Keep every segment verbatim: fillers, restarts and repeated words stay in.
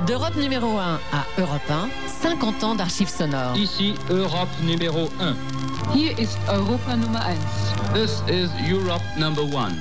D'Europe numéro un à Europe un, cinquante ans d'archives sonores. Ici Europe numéro un. Hier ist Europa Nummer eins. This is Europe number one.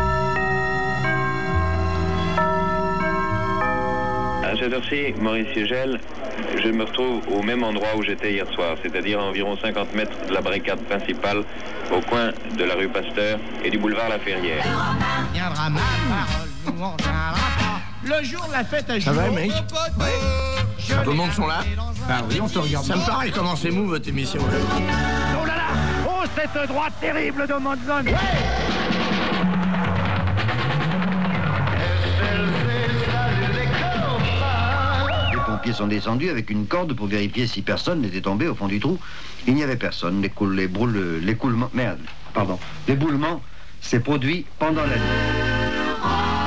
À cette heure-ci, Maurice Siegel, je me retrouve au même endroit où j'étais hier soir, c'est-à-dire à environ cinquante mètres de la barricade principale, au coin de la rue Pasteur et du boulevard La Ferrière. Viendra ma parole, nous on viendra pas. Le jour de la fête à Ça va, mec? Ouais. Tout le monde sont là? Ah oui, on te regarde. Ça me paraît comment c'est mou, votre émission. Oh là là! Oh, cette droite terrible de Monzon! Ouais! Les pompiers sont descendus avec une corde pour vérifier si personne n'était tombé au fond du trou. Il n'y avait personne. L'écoule, les broules, l'écoulement, merde, pardon, l'éboulement s'est produit pendant la nuit.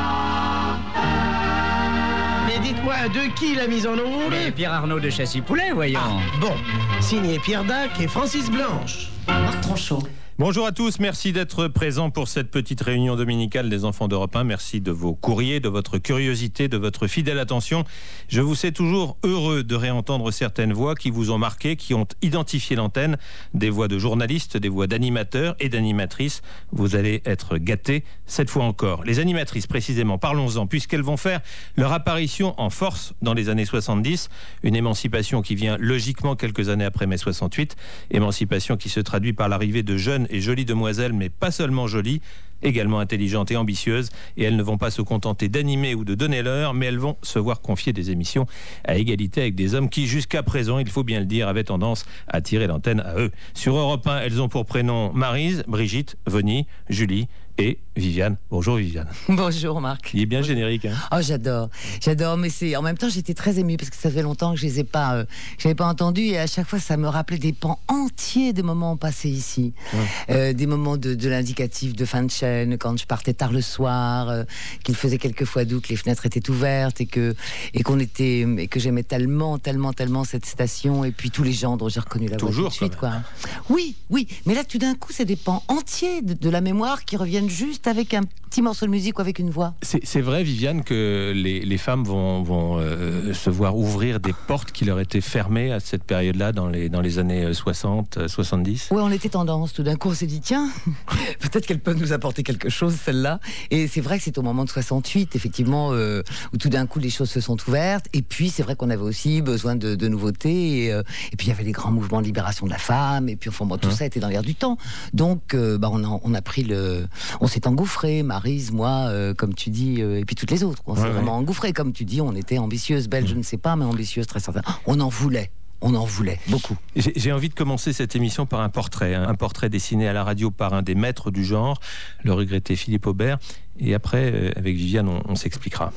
Mais dites-moi, de qui la mise en onde? Mais Pierre Arnaud de Châssy-Poulet, voyons. Ah, bon, signé Pierre Dac et Francis Blanche. Marc Tronchot. Bonjour à tous, merci d'être présents pour cette petite réunion dominicale des enfants d'Europe un. Merci de vos courriers, de votre curiosité, de votre fidèle attention. Je vous sais toujours heureux de réentendre certaines voix qui vous ont marqué, qui ont identifié l'antenne, des voix de journalistes, des voix d'animateurs et d'animatrices. Vous allez être gâtés cette fois encore. Les animatrices, précisément, parlons-en, puisqu'elles vont faire leur apparition en force dans les années soixante-dix. Une émancipation qui vient logiquement quelques années après mai soixante-huit. Émancipation qui se traduit par l'arrivée de jeunes et jolies demoiselles, mais pas seulement jolies, également intelligentes et ambitieuses, et elles ne vont pas se contenter d'animer ou de donner l'heure, mais elles vont se voir confier des émissions à égalité avec des hommes qui, jusqu'à présent, il faut bien le dire, avaient tendance à tirer l'antenne à eux. Sur Europe un, elles ont pour prénom Maryse, Brigitte, Vony, Julie et Viviane. Bonjour Viviane. Bonjour Marc. Il est bien générique, hein? Oh, j'adore, j'adore, mais c'est en même temps j'étais très émue parce que ça fait longtemps que je les ai pas, euh, je l'avais pas entendu et à chaque fois ça me rappelait des pans entiers de moments passés ici, ouais. euh, des moments de, de l'indicatif de fin de chaîne quand je partais tard le soir, euh, qu'il faisait quelquefois doux, que les fenêtres étaient ouvertes et que et qu'on était et que j'aimais tellement, tellement, tellement cette station et puis tous les gens dont j'ai reconnu la voix tout de suite, quoi. Oui, oui, mais là tout d'un coup c'est des pans entiers de, de la mémoire qui reviennent juste avec un petit morceau de musique ou avec une voix. C'est, c'est vrai, Viviane, que les, les femmes vont, vont euh, se voir ouvrir des portes qui leur étaient fermées à cette période-là, dans les, dans les années soixante, soixante-dix. Oui, on était tendance. Tout d'un coup, on s'est dit, tiens, peut-être qu'elle peut nous apporter quelque chose, celle-là. Et c'est vrai que c'est au moment de soixante-huit, effectivement, euh, où tout d'un coup, les choses se sont ouvertes. Et puis, c'est vrai qu'on avait aussi besoin de, de nouveautés. Et, euh, et puis, il y avait les grands mouvements de libération de la femme. Et puis, enfin, bon, tout hum. ça était dans l'air du temps. Donc, euh, bah, on, a, on a pris le... On s'est engouffré, Maryse, moi, euh, comme tu dis, euh, et puis toutes les autres. On s'est ouais, vraiment ouais. engouffré, comme tu dis. On était ambitieuses, belles, mmh. je ne sais pas, mais ambitieuses, très certaines. On en voulait. On en voulait beaucoup. J'ai, j'ai envie de commencer cette émission par un portrait. Hein, un portrait dessiné à la radio par un des maîtres du genre, le regretté Philippe Aubert. Et après, euh, avec Viviane, on, on s'expliquera.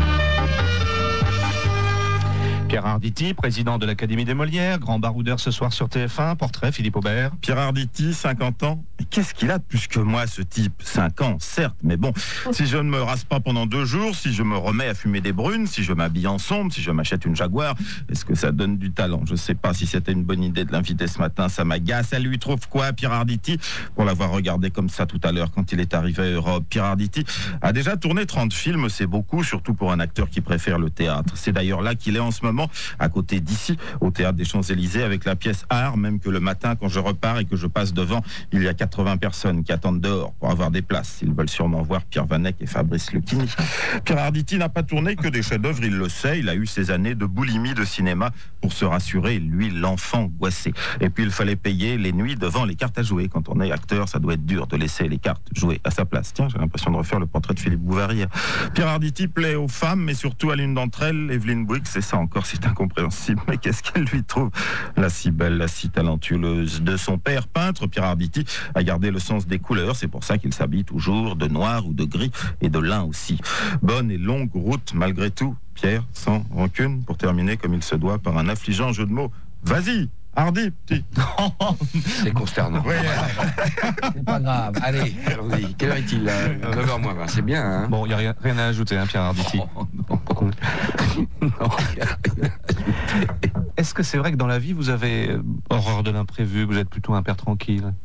Pierre Arditi, président de l'Académie des Molières, grand baroudeur ce soir sur T F un, portrait Philippe Aubert. Pierre Arditi, cinquante ans. Mais qu'est-ce qu'il a de plus que moi, ce type? cinq ans, certes, mais bon, si je ne me rase pas pendant deux jours, si je me remets à fumer des brunes, si je m'habille en sombre, si je m'achète une Jaguar, est-ce que ça donne du talent? Je ne sais pas si c'était une bonne idée de l'inviter ce matin, ça m'agace. Elle lui trouve quoi, Pierre Arditi? Pour l'avoir regardé comme ça tout à l'heure quand il est arrivé à Europe, Pierre Arditi a déjà tourné trente films, c'est beaucoup, surtout pour un acteur qui préfère le théâtre. C'est d'ailleurs là qu'il est en ce moment, à côté d'ici, au Théâtre des Champs-Élysées, avec la pièce Art, même que le matin, quand je repars et que je passe devant, il y a quatre-vingts personnes qui attendent dehors pour avoir des places. Ils veulent sûrement voir Pierre Vanek et Fabrice Lucchini. Pierre Arditi n'a pas tourné que des chefs-d'œuvre, il le sait, il a eu ses années de boulimie de cinéma pour se rassurer, lui, l'enfant angoissé. Et puis, il fallait payer les nuits devant les cartes à jouer. Quand on est acteur, ça doit être dur de laisser les cartes jouer à sa place. Tiens, j'ai l'impression de refaire le portrait de Philippe Bouvard. Pierre Arditi plaît aux femmes, mais surtout à l'une d'entre elles, Evelyne Bouygues, c'est ça encore, c'est incompréhensible. Mais qu'est-ce qu'elle lui trouve, la si belle, la si talentueuse de son père peintre? Pierre Arditi a gardé le sens des couleurs, c'est pour ça qu'il s'habille toujours de noir ou de gris et de lin aussi. Bonne et longue route malgré tout, Pierre, sans rancune, pour terminer comme il se doit par un affligeant jeu de mots. Vas-y, Hardy, petit. C'est consternant. Oui. C'est pas grave. Allez, allons-y. Quelle heure est-il là? neuf heures moins vingt, c'est bien, hein? Bon, il n'y a rien, rien à ajouter, hein, Pierre Arditi. Oh, non, non, non, il n'y a rien à ajouter. Est-ce que c'est vrai que dans la vie, vous avez horreur de l'imprévu, que vous êtes plutôt un père tranquille?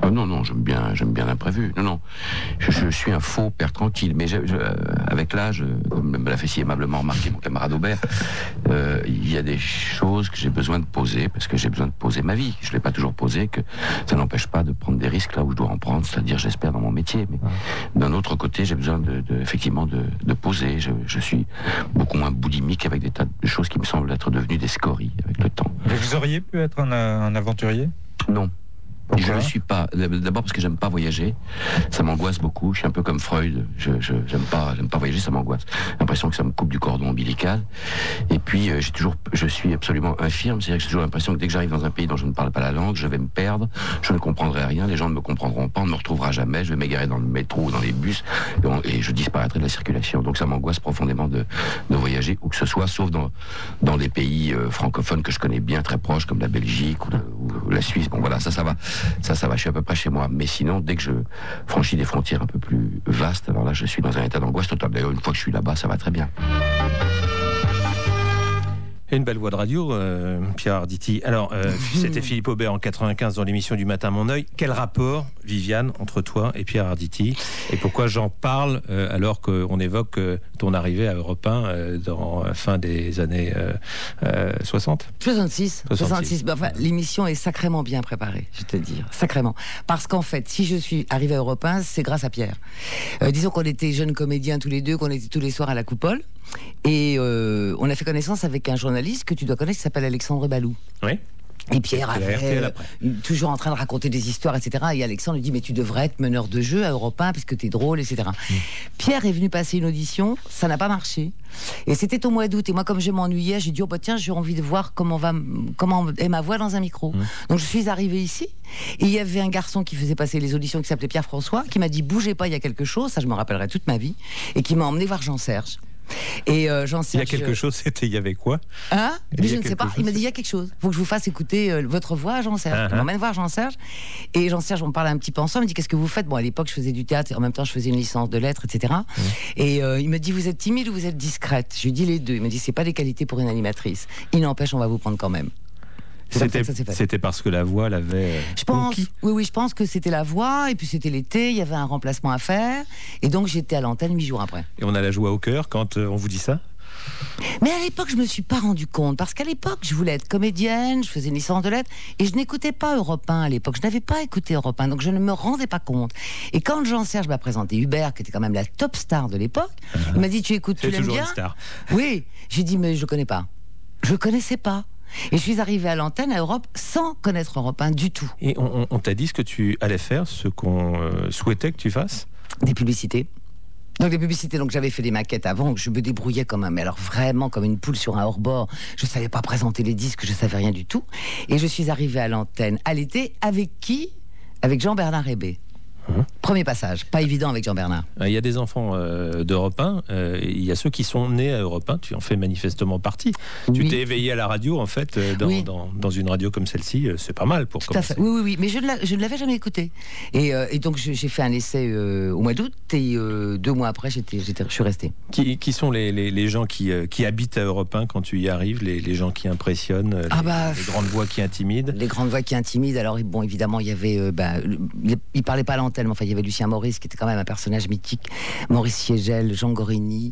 Ah non, non, j'aime bien, j'aime bien l'imprévu. Non, non, je, je suis un faux père tranquille. Mais je, je, avec l'âge, comme me l'a fait si aimablement remarquer mon camarade Aubert, euh, il y a des choses que j'ai besoin de poser, parce que j'ai besoin de poser ma vie. Je ne l'ai pas toujours posée, que ça n'empêche pas de prendre des risques là où je dois en prendre, c'est-à-dire, j'espère, dans mon métier. Mais d'un autre côté, j'ai besoin de, de, effectivement de, de poser. Je, je suis beaucoup moins boulimique avec des tas de choses qui me semblent être devenues des scories avec le temps. Et vous auriez pu être un, un aventurier ? Non. Pourquoi ? Je ne le suis pas. D'abord parce que j'aime pas voyager. Ça m'angoisse beaucoup. Je suis un peu comme Freud. Je, je j'aime pas, j'aime pas voyager. Ça m'angoisse. J'ai l'impression que ça me coupe du cordon ombilical. Et puis euh, j'ai toujours, je suis absolument infirme. C'est-à-dire que j'ai toujours l'impression que dès que j'arrive dans un pays dont je ne parle pas la langue, je vais me perdre. Je ne comprendrai rien. Les gens ne me comprendront pas. On ne me retrouvera jamais. Je vais m'égarer dans le métro ou dans les bus et, on, et je disparaîtrai de la circulation. Donc ça m'angoisse profondément de, de voyager où que ce soit, sauf dans dans des pays euh, francophones que je connais bien, très proches, comme la Belgique ou la, ou la Suisse. Bon voilà, ça, ça va. Ça, ça va, je suis à peu près chez moi. Mais sinon, dès que je franchis des frontières un peu plus vastes, alors là, je suis dans un état d'angoisse totale. D'ailleurs, une fois que je suis là-bas, ça va très bien. Et une belle voix de radio, euh, Pierre Arditi. Alors, euh, c'était Philippe Aubert en quatre-vingt-quinze dans l'émission du Matin Mon Œil. Quel rapport, Viviane, entre toi et Pierre Arditi ? Et pourquoi j'en parle euh, alors qu'on évoque euh, ton arrivée à Europe un euh, dans la fin des années euh, euh, soixante ? soixante-six. soixante-six. Ben, enfin, l'émission est sacrément bien préparée, je te dire. Sacrément. Parce qu'en fait, si je suis arrivée à Europe un, c'est grâce à Pierre. Euh, disons qu'on était jeunes comédiens tous les deux, qu'on était tous les soirs à la Coupole. Et euh, on a fait connaissance avec un journaliste que tu dois connaître qui s'appelle Alexandre Balou. Oui. Et Pierre avait euh, toujours en train de raconter des histoires, et cetera. Et Alexandre lui dit, mais tu devrais être meneur de jeu à Europe un, puisque t'es drôle, et cetera. Mmh. Pierre est venu passer une audition, ça n'a pas marché. Et c'était au mois d'août. Et moi, comme je m'ennuyais, j'ai dit, oh bah tiens, j'ai envie de voir comment, va, comment est ma voix dans un micro. Mmh. Donc je suis arrivée ici, et il y avait un garçon qui faisait passer les auditions, qui s'appelait Pierre François, qui m'a dit, bougez pas, il y a quelque chose, ça je me rappellerai toute ma vie, et qui m'a emmené voir Jean-Serge. Et euh, Jean-Serge, il y a quelque chose, c'était il y avait quoi ? Hein ? Mais je ne sais pas. Il m'a dit il y a quelque chose. Il faut que je vous fasse écouter euh, votre voix à Jean-Serge. Uh-huh. Il m'emmène voir Jean-Serge. Et Jean-Serge, on parle un petit peu ensemble. Il me dit qu'est-ce que vous faites ? Bon, à l'époque, je faisais du théâtre et en même temps, je faisais une licence de lettres, et cetera. Uh-huh. Et euh, il me dit vous êtes timide ou vous êtes discrète ? Je lui dis les deux. Il me dit c'est pas des qualités pour une animatrice. Il n'empêche, on va vous prendre quand même. C'était, c'était parce que la voix l'avait. Je pense, oui, oui, je pense que c'était la voix, et puis c'était l'été, il y avait un remplacement à faire, et donc j'étais à l'antenne huit jours après. Et on a la joie au cœur quand euh, on vous dit ça ? Mais à l'époque, je me suis pas rendu compte, parce qu'à l'époque, je voulais être comédienne, je faisais une licence de lettres, et je n'écoutais pas Europe un à l'époque. Je n'avais pas écouté Europe un, donc je ne me rendais pas compte. Et quand Jean-Serge m'a présenté Hubert, qui était quand même la top star de l'époque, uh-huh. il m'a dit tu écoutes, tu l'aimes bien ? Une star. Oui, j'ai dit mais je connais pas. Je connaissais pas. Et je suis arrivée à l'antenne à Europe sans connaître Europe un du tout. Et on, on, on t'a dit ce que tu allais faire, ce qu'on euh, souhaitait que tu fasses ? Des publicités. Donc des publicités, donc j'avais fait des maquettes avant, je me débrouillais comme un, mais alors vraiment comme une poule sur un hors-bord. Je savais pas présenter les disques, je savais rien du tout. Et je suis arrivée à l'antenne à l'été, avec qui ? Avec Jean-Bernard Hébé. Hum. Premier passage, pas évident avec Jean-Bernard. Il y a des enfants euh, d'Europe un, euh, il y a ceux qui sont nés à Europe un, tu en fais manifestement partie. Oui. Tu t'es éveillé à la radio, en fait, euh, dans, oui. dans, dans une radio comme celle-ci, euh, c'est pas mal pour Tout commencer. À fait. Oui, oui, oui, mais je ne, la, je ne l'avais jamais écouté. Et, euh, et donc j'ai fait un essai euh, au mois d'août, et euh, deux mois après, j'étais, j'étais, je suis resté. Qui, qui sont les, les, les gens qui, euh, qui habitent à Europe un quand tu y arrives, les, les gens qui impressionnent, ah les, bah, les grandes voix qui intimident ? Les grandes voix qui intimident, alors bon, évidemment, il y avait... Euh, bah, il ne parlait pas à l'antenne, mais enfin, il y avait Lucien Maurice, qui était quand même un personnage mythique, Maurice Siegel, Jean Gorini,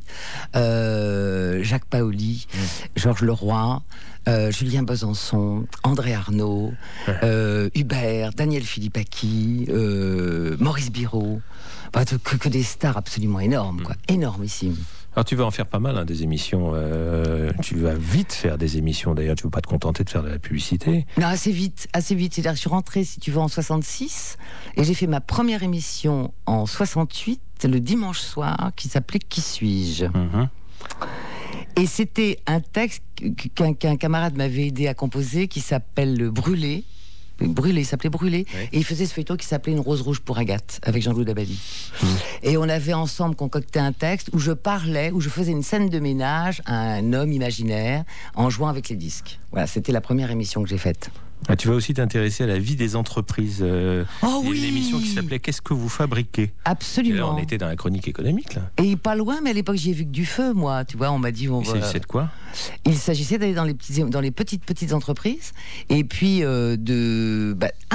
euh, Jacques Paoli, mmh. Georges Leroy, euh, Julien Besançon, André Arnaud, euh, Hubert, Daniel Philippaki, euh, Maurice Biraud, bah, que, que des stars absolument énormes, quoi, mmh. énormissimes. Alors tu vas en faire pas mal, hein, des émissions. Euh, tu vas vite faire des émissions. D'ailleurs, tu ne veux pas te contenter de faire de la publicité. Non, assez vite, assez vite. C'est-à-dire que je suis rentrée, si tu veux, en soixante-six, et j'ai fait ma première émission en soixante-huit, le dimanche soir, qui s'appelait Qui suis-je ? Mmh. Et c'était un texte qu'un, qu'un camarade m'avait aidé à composer, qui s'appelle Brûlé. Brûlé, il s'appelait Brûlé, oui. Et il faisait ce feuilleton qui s'appelait Une rose rouge pour Agathe, avec Jean-Louis Dabadi. Mmh. Et on avait ensemble concocté un texte où je parlais, où je faisais une scène de ménage à un homme imaginaire en jouant avec les disques. Voilà, c'était la première émission que j'ai faite. Ah, tu vas aussi t'intéresser à la vie des entreprises. Euh, oh il y a oui. une émission qui s'appelait Qu'est-ce que vous fabriquez ? Absolument. Et là, on était dans la chronique économique, là. Et pas loin, mais à l'époque, j'y ai vu que du feu, moi. Tu vois, on m'a dit... On il va... s'agissait de quoi ? Il s'agissait d'aller dans les, petits, dans les petites, petites entreprises, et puis euh, de... Bah, un,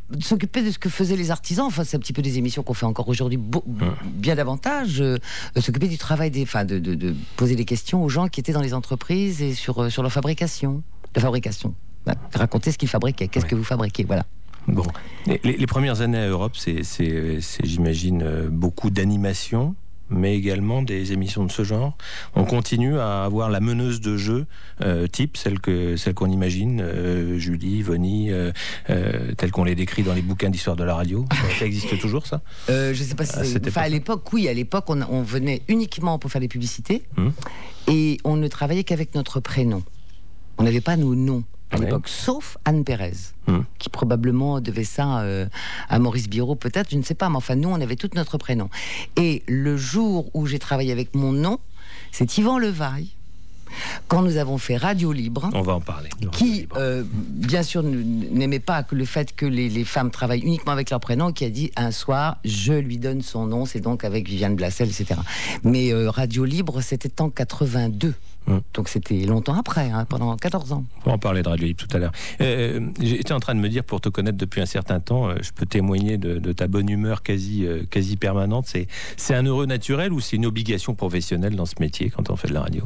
s'occuper de ce que faisaient les artisans. Enfin, c'est un petit peu des émissions qu'on fait encore aujourd'hui beau, mmh. bien davantage. Euh, s'occuper du travail des, enfin, de, de, de poser des questions aux gens qui étaient dans les entreprises et sur euh, sur leur fabrication, la fabrication. Bah, raconter ce qu'ils fabriquaient. Qu'est-ce ouais. que vous fabriquez, voilà. Bon, les, les premières années à Europe, c'est, c'est, c'est j'imagine, beaucoup d'animation, mais également des émissions de ce genre. On continue à avoir la meneuse de jeu euh, type, celle, que, celle qu'on imagine, euh, Julie, Vonnie, euh, euh, telle qu'on les décrit dans les bouquins d'histoire de la radio. Ça, ça existe toujours, ça euh, Je ne sais pas si... À, c'est... enfin, à l'époque, oui, à l'époque, on, on venait uniquement pour faire les publicités, hum. et on ne travaillait qu'avec notre prénom. On n'avait pas nos noms à ouais. l'époque, sauf Anne Pérez, mmh. qui probablement devait ça euh, à Maurice Biraud, peut-être, je ne sais pas, mais enfin, nous, on avait tout notre prénom. Et le jour où j'ai travaillé avec mon nom, c'est Yvan Levaille, quand nous avons fait Radio Libre. On va en parler. Qui, euh, bien sûr, n'aimait pas que le fait que les, les femmes travaillent uniquement avec leur prénom, qui a dit un soir, je lui donne son nom, c'est donc avec Viviane Blassel, et cetera. Mais euh, Radio Libre, c'était en quatre-vingt-deux. Hum. Donc c'était longtemps après, hein, pendant quatorze ans. On va en parler de Radio Libre tout à l'heure. Euh, j'étais en train de me dire, pour te connaître depuis un certain temps, euh, je peux témoigner de, de ta bonne humeur quasi, euh, quasi permanente. C'est, c'est un heureux naturel ou c'est une obligation professionnelle dans ce métier quand on fait de la radio ?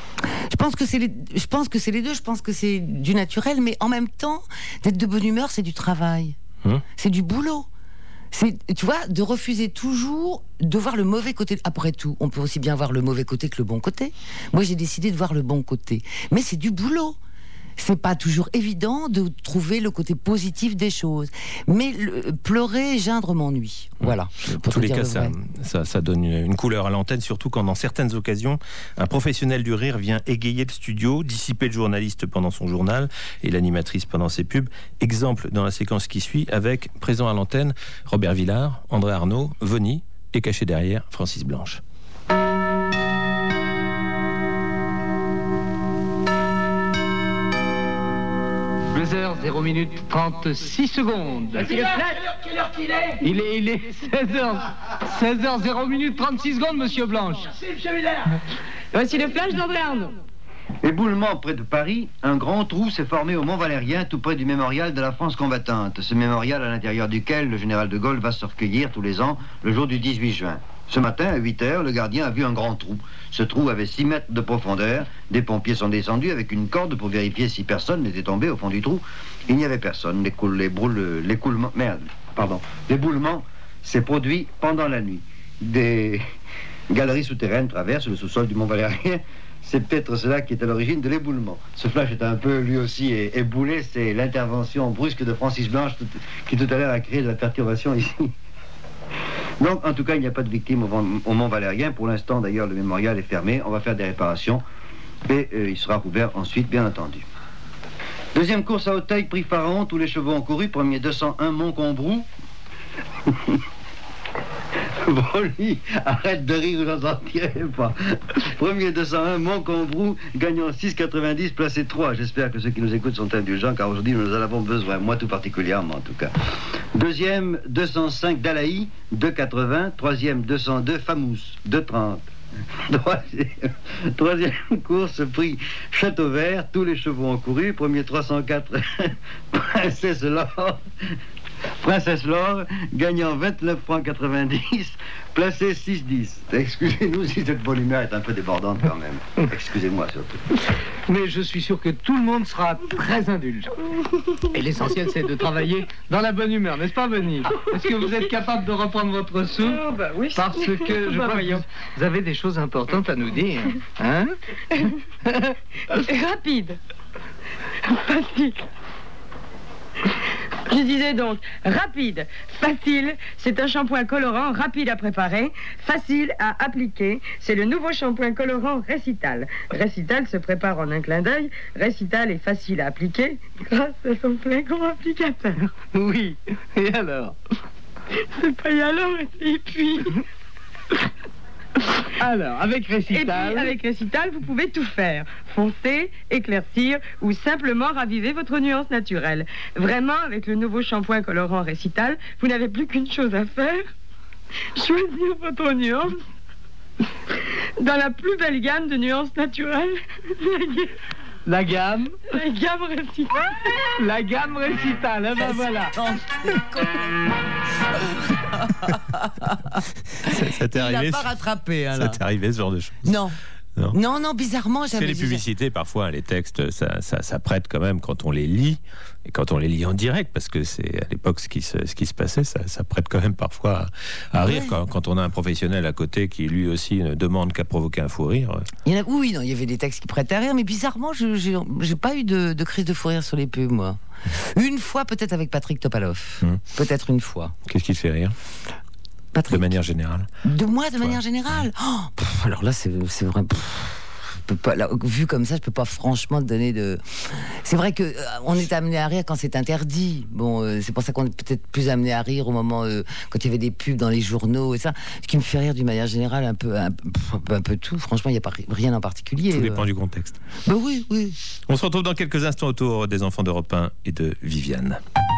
Je pense que c'est les, je pense que c'est les deux. Je pense que c'est du naturel, mais en même temps, d'être de bonne humeur, c'est du travail. Hum. C'est du boulot. C'est, tu vois, de refuser toujours de voir le mauvais côté. Après tout, on peut aussi bien voir le mauvais côté que le bon côté. Moi, j'ai décidé de voir le bon côté. Mais c'est du boulot. C'est pas toujours évident de trouver le côté positif des choses. Mais le, pleurer, geindre m'ennuie. Voilà. En tous les cas, ça, ça, ça donne une, une couleur à l'antenne, surtout quand dans certaines occasions, un professionnel du rire vient égayer le studio, dissiper le journaliste pendant son journal et l'animatrice pendant ses pubs. Exemple dans la séquence qui suit, avec, présent à l'antenne, Robert Villard, André Arnaud, Vonnie, et caché derrière, Francis Blanche. deux heures, zéro minute, trente-six secondes. Quelle heure, quelle heure qu'il est ? Il est, il est seize heures, seize heures, zéro minute, trente-six secondes, monsieur Blanche. Merci, monsieur Villard. Voici le flash d'André Arnaud. Éboulement près de Paris, un grand trou s'est formé au Mont Valérien, tout près du mémorial de la France combattante. Ce mémorial à l'intérieur duquel le général de Gaulle va se recueillir tous les ans, le jour du dix-huit juin. Ce matin, à huit heures, le gardien a vu un grand trou. Ce trou avait six mètres de profondeur. Des pompiers sont descendus avec une corde pour vérifier si personne n'était tombé au fond du trou. Il n'y avait personne. L'écoule, les brûle, l'écoulement, merde, pardon, l'éboulement s'est produit pendant la nuit. Des galeries souterraines traversent le sous-sol du Mont Valérien. C'est peut-être cela qui est à l'origine de l'éboulement. Ce flash est un peu, lui aussi, éboulé. C'est l'intervention brusque de Francis Blanche tout, qui tout à l'heure a créé de la perturbation ici. Donc, en tout cas, il n'y a pas de victimes au, au Mont Valérien. Pour l'instant, d'ailleurs, le mémorial est fermé. On va faire des réparations et euh, il sera rouvert ensuite, bien entendu. Deuxième course à Auteuil, prix Pharaon. Tous les chevaux ont couru. Premier deux cent un, Montcombrou. Bon, lui, arrête de rire, j'en sentirai pas. Premier deux cent un, Montcombrou, gagnant six quatre-vingt-dix, placé trois. J'espère que ceux qui nous écoutent sont indulgents, car aujourd'hui, nous en avons besoin, moi tout particulièrement, en tout cas. Deuxième, deux cent cinq, Dalaï, deux quatre-vingts. Troisième, deux cent deux, Famous, deux trente. Troisième, troisième course, prix Château Vert, tous les chevaux ont couru. Premier trois cent quatre, Princesse Laure. Princesse Laure, gagnant vingt-neuf francs quatre-vingt-dix, placé six dix. Excusez-nous si cette bonne humeur est un peu débordante quand même. Excusez-moi surtout. Mais je suis sûr que tout le monde sera très indulgent. Et l'essentiel, c'est de travailler dans la bonne humeur, n'est-ce pas, Bonnie ? Est-ce que vous êtes capable de reprendre votre souffle ? Oh, bah oui. Parce que je bah, crois que vous avez des choses importantes à nous dire. Hein ? Rapide. Facile. Je disais donc, rapide, facile, c'est un shampoing colorant rapide à préparer, facile à appliquer. C'est le nouveau shampoing colorant Récital. Récital se prépare en un clin d'œil. Récital est facile à appliquer grâce à son plein grand applicateur. Oui, et alors ? C'est pas y alors, et puis... Alors, avec Récital... Et puis, avec Récital, vous pouvez tout faire. Foncer, éclaircir ou simplement raviver votre nuance naturelle. Vraiment, avec le nouveau shampoing colorant Récital, vous n'avez plus qu'une chose à faire. Choisir votre nuance dans la plus belle gamme de nuances naturelles. La gamme. La gamme récitale. La gamme récitale, hein, ben voilà. ça, ça t'est arrivé. Il n'a pas rattrapé. Hein, ça t'est arrivé ce genre de choses? Non. Non. non, non, bizarrement, C'est j'avais les dit- publicités, parfois, les textes, ça, ça, ça prête quand même quand on les lit, et quand on les lit en direct, parce que c'est à l'époque ce qui se, ce qui se passait, ça, ça prête quand même parfois à, à rire, Ouais. quand, quand on a un professionnel à côté qui lui aussi ne demande qu'à provoquer un fou rire. Il y en a, oui, non, il y avait des textes qui prêtaient à rire, mais bizarrement, je j'ai j'ai pas eu de, de crise de fou rire sur les pubs, moi. Une fois, peut-être avec Patrick Topalov. Hum. Peut-être une fois. Qu'est-ce qui te fait rire? De manière générale. De moi, de manière générale. Oh, pff, alors là, c'est c'est vrai. pff, je peux pas, là, vu comme ça, je peux pas franchement te donner de. C'est vrai que euh, on est amené à rire quand c'est interdit. Bon, euh, c'est pour ça qu'on est peut-être plus amené à rire au moment euh, quand il y avait des pubs dans les journaux et ça. Ce qui me fait rire d'une manière générale, un peu, un, pff, un peu, un peu tout. Franchement, il n'y a pas ri- rien en particulier. Tout euh. dépend du contexte. Bah oui, oui. On se retrouve dans quelques instants autour des enfants d'Europe un et de Viviane.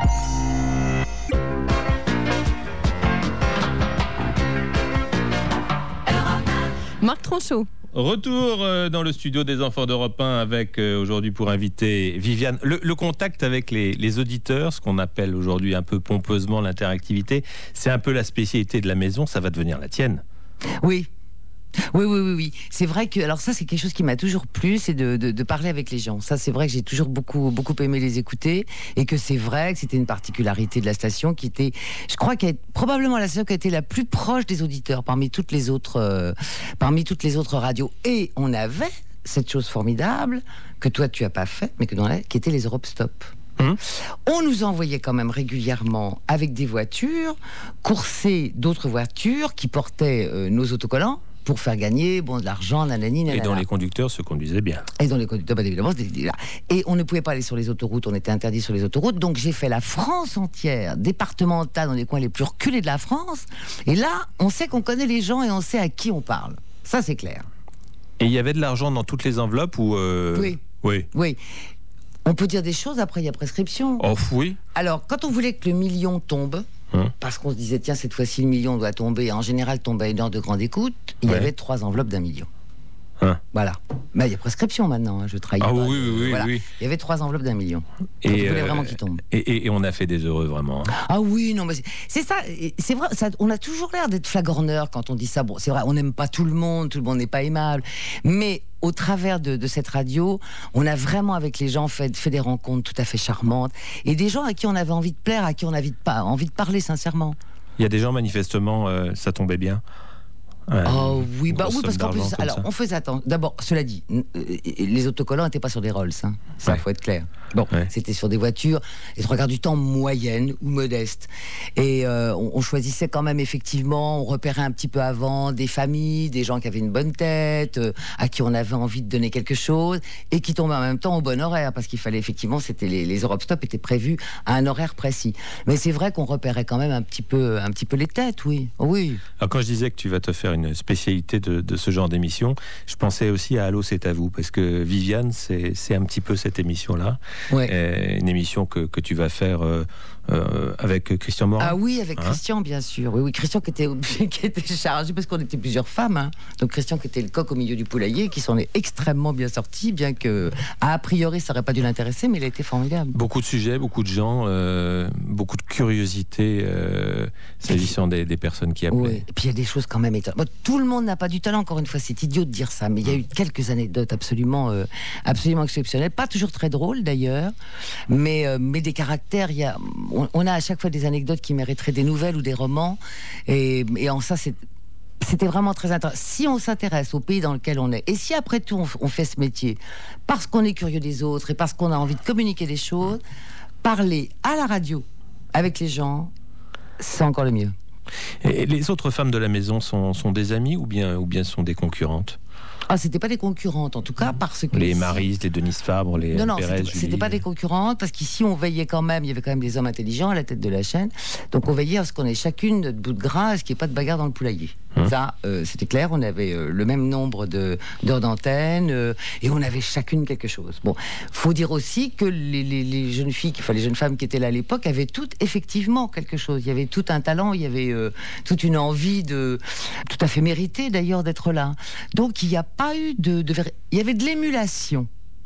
Marc Tronchot. Retour euh, dans le studio des enfants d'Europe un avec euh, aujourd'hui pour inviter Viviane. Le, le contact avec les, les auditeurs, ce qu'on appelle aujourd'hui un peu pompeusement l'interactivité, c'est un peu la spécialité de la maison, ça va devenir la tienne. Oui. Oui, oui, oui, oui. C'est vrai que, alors ça, c'est quelque chose qui m'a toujours plu, c'est de, de, de parler avec les gens. Ça, c'est vrai que j'ai toujours beaucoup, beaucoup aimé les écouter, et que c'est vrai que c'était une particularité de la station qui était, je crois qu'elle est probablement la station qui a été la plus proche des auditeurs parmi toutes les autres, euh, parmi toutes les autres radios. Et on avait cette chose formidable que toi tu as pas faite, mais que dans la, qui était les Europe Stop. Hum. On nous envoyait quand même régulièrement avec des voitures, courser d'autres voitures qui portaient euh, nos autocollants pour faire gagner bon, de l'argent, nanani, nanana. Et dont les conducteurs se conduisaient bien. Et dans les conducteurs, bah, évidemment, c'était là. Et on ne pouvait pas aller sur les autoroutes, on était interdit sur les autoroutes. Donc j'ai fait la France entière, départementale, dans les coins les plus reculés de la France. Et là, on sait qu'on connaît les gens et on sait à qui on parle. Ça, c'est clair. Et il y avait de l'argent dans toutes les enveloppes ou euh... Oui. Oui. Oui. On peut dire des choses, après il y a prescription. Oh oui. Alors, quand on voulait que le million tombe, Hum. parce qu'on se disait, tiens, cette fois-ci, le million doit tomber, en général, tombe à une heure de grande écoute, il y Ouais. avait trois enveloppes d'un million. Hein. Voilà. Mais il y a prescription maintenant, hein, je trahis Ah pas. oui, oui, oui, Voilà. oui. Il y avait trois enveloppes d'un million. Quand on voulait euh, vraiment qu'il tombe. Et, et- et on a fait des heureux, vraiment. hein. Ah oui, non, mais c'est- c'est ça, et c'est vrai, ça, on a toujours l'air d'être flagorneurs quand on dit ça. Bon, c'est vrai, on n'aime pas tout le monde, tout le monde n'est pas aimable, mais au travers de, de cette radio, on a vraiment avec les gens fait, fait des rencontres tout à fait charmantes, et des gens à qui on avait envie de plaire, à qui on avait de, pas, envie de parler sincèrement. Il y a des gens, manifestement, euh, ça tombait bien. Euh, Oh oui, une bah grosse oui, parce somme qu'en plus, d'argent comme alors ça. on faisait attention. D'abord, cela dit, n- euh, les autocollants n'étaient pas sur des Rolls, hein. Ça, Ouais. faut être clair. Bon, c'était sur des voitures, les trois quarts du temps moyennes ou modestes. Et euh, on, on choisissait quand même effectivement, on repérait un petit peu avant des familles, des gens qui avaient une bonne tête, euh, à qui on avait envie de donner quelque chose, et qui tombaient en même temps au bon horaire, parce qu'il fallait effectivement, c'était les, les Europe Stop étaient prévus à un horaire précis. Mais c'est vrai qu'on repérait quand même un petit peu, un petit peu les têtes, oui, oui. Alors quand je disais que tu vas te faire une spécialité de, de ce genre d'émission, je pensais aussi à Allô, c'est à vous, parce que Viviane, c'est c'est un petit peu cette émission-là. Ouais. Euh, une émission que, que tu vas faire euh, euh, avec Christian Morin. Ah oui, avec Hein Christian, bien sûr. Oui, oui, Christian qui était, qui était chargé, parce qu'on était plusieurs femmes. Hein. Donc Christian qui était le coq au milieu du poulailler, qui s'en est extrêmement bien sorti, bien que, a priori, ça n'aurait pas dû l'intéresser, mais il a été formidable. Beaucoup de sujets, beaucoup de gens, euh, beaucoup de curiosité euh, s'agissant des, des personnes qui appelaient. Oui. Et puis il y a des choses quand même étonnantes. Bon, tout le monde n'a pas du talent, encore une fois, c'est idiot de dire ça, mais il y a eu quelques anecdotes absolument, euh, absolument exceptionnelles. Pas toujours très drôles d'ailleurs, mais, euh, mais des caractères. Il y a, on, on a à chaque fois des anecdotes qui mériteraient des nouvelles ou des romans, et, et en ça, c'est. C'était vraiment très intéressant. Si on s'intéresse au pays dans lequel on est, et si après tout on, on fait ce métier, parce qu'on est curieux des autres et parce qu'on a envie de communiquer des choses, parler à la radio avec les gens, c'est encore le mieux. Et les autres femmes de la maison sont, sont des amies ou bien, ou bien sont des concurrentes? Ah, c'était pas des concurrentes en tout cas, parce que Les Maryse, les Denise Fabre, les non, non, Pérez, c'était, c'était Julie. pas des concurrentes, parce qu'ici on veillait quand même, il y avait quand même des hommes intelligents à la tête de la chaîne, donc on veillait à ce qu'on ait chacune notre bout de gras, à ce qu'il n'y ait pas de bagarre dans le poulailler. Hum. Ça, euh, c'était clair, on avait euh, le même nombre de, d'heures d'antenne, euh, et on avait chacune quelque chose. Bon, faut dire aussi que les, les, les jeunes filles, enfin les jeunes femmes qui étaient là à l'époque, avaient toutes effectivement quelque chose. Il y avait tout un talent, il y avait euh, toute une envie de, tout à fait méritée d'ailleurs d'être là. Donc il n'y a pas eu de, de vér- il y avait de l'émulation.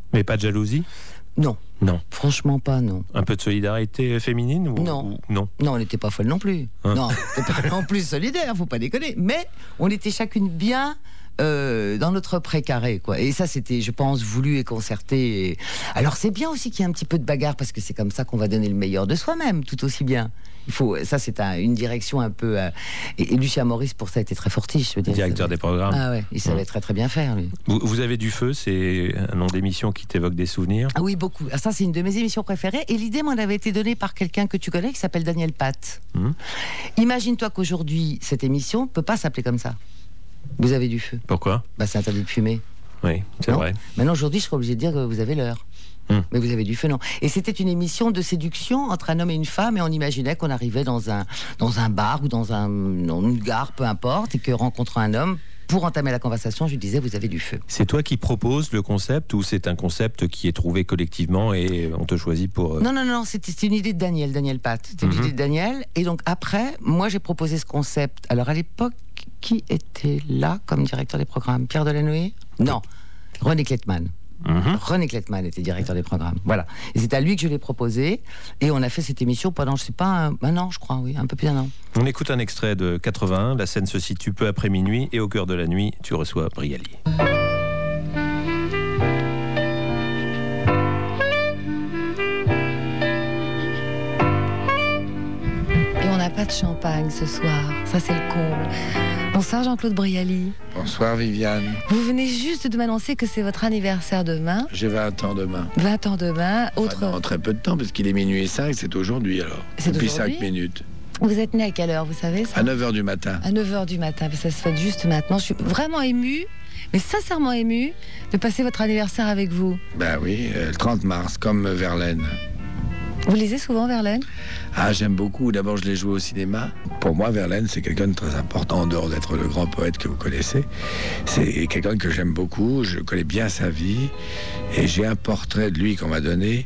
Mais pas de jalousie? Non. Non. Franchement pas, non. Un peu de solidarité féminine ou, Non. ou- non. Non, on n'était pas folle non plus. Hein. Non, c'était pas non plus solidaire, faut pas déconner. Mais on était chacune bien euh, dans notre précaré, quoi. Et ça, c'était, je pense, voulu et concerté. Et... Alors, c'est bien aussi qu'il y ait un petit peu de bagarre, parce que c'est comme ça qu'on va donner le meilleur de soi-même, tout aussi bien. Il faut, ça, c'est un- une direction un peu. euh, et, et Lucien Maurice, pour ça, était très fortiche, je veux dire. Directeur des programmes. Ah ouais, il savait très très bien faire, lui. Vous, vous avez du feu, c'est un nom d'émission qui t'évoque des souvenirs. Ah oui, beaucoup. Ah, ça, c'est une de mes émissions préférées. Et l'idée m'en avait été donnée par quelqu'un que tu connais, qui s'appelle Daniel Pat. Hum. Imagine-toi qu'aujourd'hui, cette émission ne peut pas s'appeler comme ça. Vous avez du feu. Pourquoi? Bah, c'est interdit de fumer. Oui, c'est Non. vrai. Maintenant, aujourd'hui, je serais obligé de dire que vous avez l'heure. Hum. Mais vous avez du feu, non. Et c'était une émission de séduction entre un homme et une femme, et on imaginait qu'on arrivait dans un, dans un bar ou dans, un, dans une gare, peu importe, et que rencontrant un homme, pour entamer la conversation, je lui disais, vous avez du feu. C'est toi qui proposes le concept ou c'est un concept qui est trouvé collectivement et on te choisit pour... euh, Non, non, non, c'était c'était une idée de Daniel, Daniel Pat. C'était Mhm. une idée de Daniel. Et donc après, moi j'ai proposé ce concept. Alors à l'époque, qui était là comme directeur des programmes? Pierre Delanoë? Non, René Klettmann. Mhm. René Klettmann était directeur des programmes. Voilà. Et c'est à lui que je l'ai proposé. Et on a fait cette émission pendant, je sais pas, un, un an, je crois, oui, un peu plus d'un an. On écoute un extrait de quatre-vingt-un. La scène se situe peu après minuit et au cœur de la nuit, tu reçois Brialy. Et on n'a pas de champagne ce soir. Ça, c'est le comble. Bonsoir Jean-Claude Brialy. Bonsoir Viviane. Vous venez juste de m'annoncer que c'est votre anniversaire demain. J'ai vingt ans demain. vingt ans demain. Autre... Enfin, non, très peu de temps, parce qu'il est minuit et cinq, c'est aujourd'hui alors. C'est Depuis aujourd'hui cinq minutes. Vous êtes né à quelle heure, vous savez ça? À neuf heures du matin. À neuf heures du matin. Ça se fait juste maintenant. Je suis vraiment émue, mais sincèrement émue, de passer votre anniversaire avec vous. Ben oui, euh, le trente mars, comme Verlaine. Vous lisez souvent Verlaine? Ah, j'aime beaucoup. D'abord, je l'ai joué au cinéma. Pour moi, Verlaine, c'est quelqu'un de très important, en dehors d'être le grand poète que vous connaissez. C'est quelqu'un que j'aime beaucoup. Je connais bien sa vie. Et j'ai un portrait de lui qu'on m'a donné,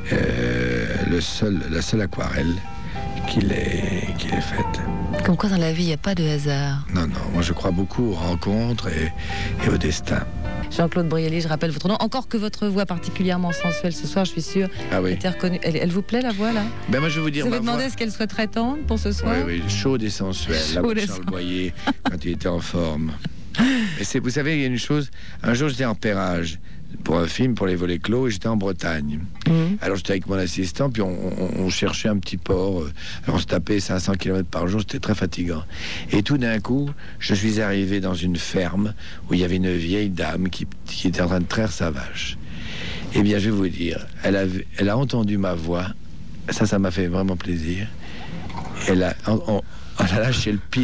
euh, le seul, la seule aquarelle qu'il ait, qu'il ait faite. Comme quoi, dans la vie, il n'y a pas de hasard. Non, non, moi je crois beaucoup aux rencontres et, et au destin. Jean-Claude Brialy, je rappelle votre nom. Encore que votre voix particulièrement sensuelle ce soir, je suis sûre, Ah oui. était reconnue. Elle, elle vous plaît, la voix, là? Ben moi je vais vous dire Vous ma avez demandé voix. à ce qu'elle soit très tendre pour ce soir? Oui, oui, chaude et sensuelle. La voix Chaude de et Charles sensuelle. Boyer, quand il était en forme. Mais c'est, vous savez, il y a une chose. Un jour, j'étais en Pérage pour un film, pour les volets clos, et j'étais en Bretagne. Mhm. Alors j'étais avec mon assistant, puis on, on- on cherchait un petit port. euh, Alors on se tapait cinq cents kilomètres par jour, c'était très fatigant. Et tout d'un coup, je suis arrivé dans une ferme où il y avait une vieille dame qui, qui était en train de traire sa vache. Eh bien, je vais vous dire, elle a, vu- elle a entendu ma voix. Ça, ça m'a fait vraiment plaisir. Elle a, on, on- elle a lâché le pied.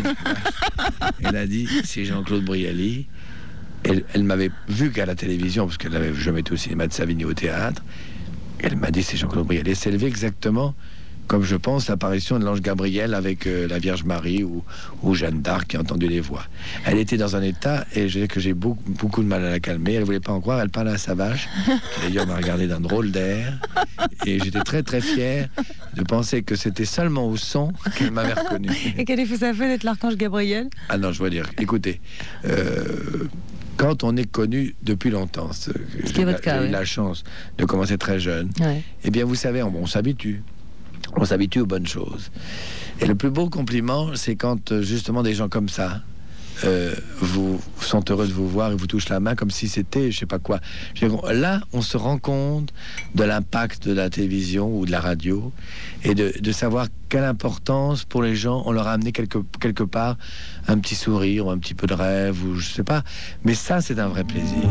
Elle a dit, c'est Jean-Claude Brialy. Elle, elle m'avait vu qu'à la télévision, parce qu'elle avait jamais été au cinéma de Savigny, au théâtre. Elle m'a dit, c'est Jean-Claude Brialy. Elle s'est levée exactement comme je pense l'apparition de l'ange Gabriel avec euh, la Vierge Marie ou, ou Jeanne d'Arc qui a entendu les voix. Elle était dans un état, et je sais que j'ai beaucoup, beaucoup de mal à la calmer. Elle voulait pas en croire. Elle parlait à sa vache, qui d'ailleurs m'a regardé d'un drôle d'air. Et j'étais très très fier de penser que c'était seulement au son qu'elle m'avait reconnu. Et quel effet ça fait d'être l'archange Gabriel? Ah non, je veux dire, écoutez, euh, quand on est connu depuis longtemps, ce, Ce qui est votre cas, j'ai eu oui. la chance de commencer très jeune, Ouais. eh bien vous savez, on, on s'habitue. On s'habitue aux bonnes choses. Et le plus beau compliment, c'est quand euh, justement des gens comme ça euh, vous sont heureux de vous voir et vous touchent la main comme si c'était, je sais pas quoi. Je veux dire, là, on se rend compte de l'impact de la télévision ou de la radio et de, de savoir quelle importance pour les gens on leur a amené quelque, quelque part un petit sourire ou un petit peu de rêve ou je sais pas. Mais ça, c'est un vrai plaisir.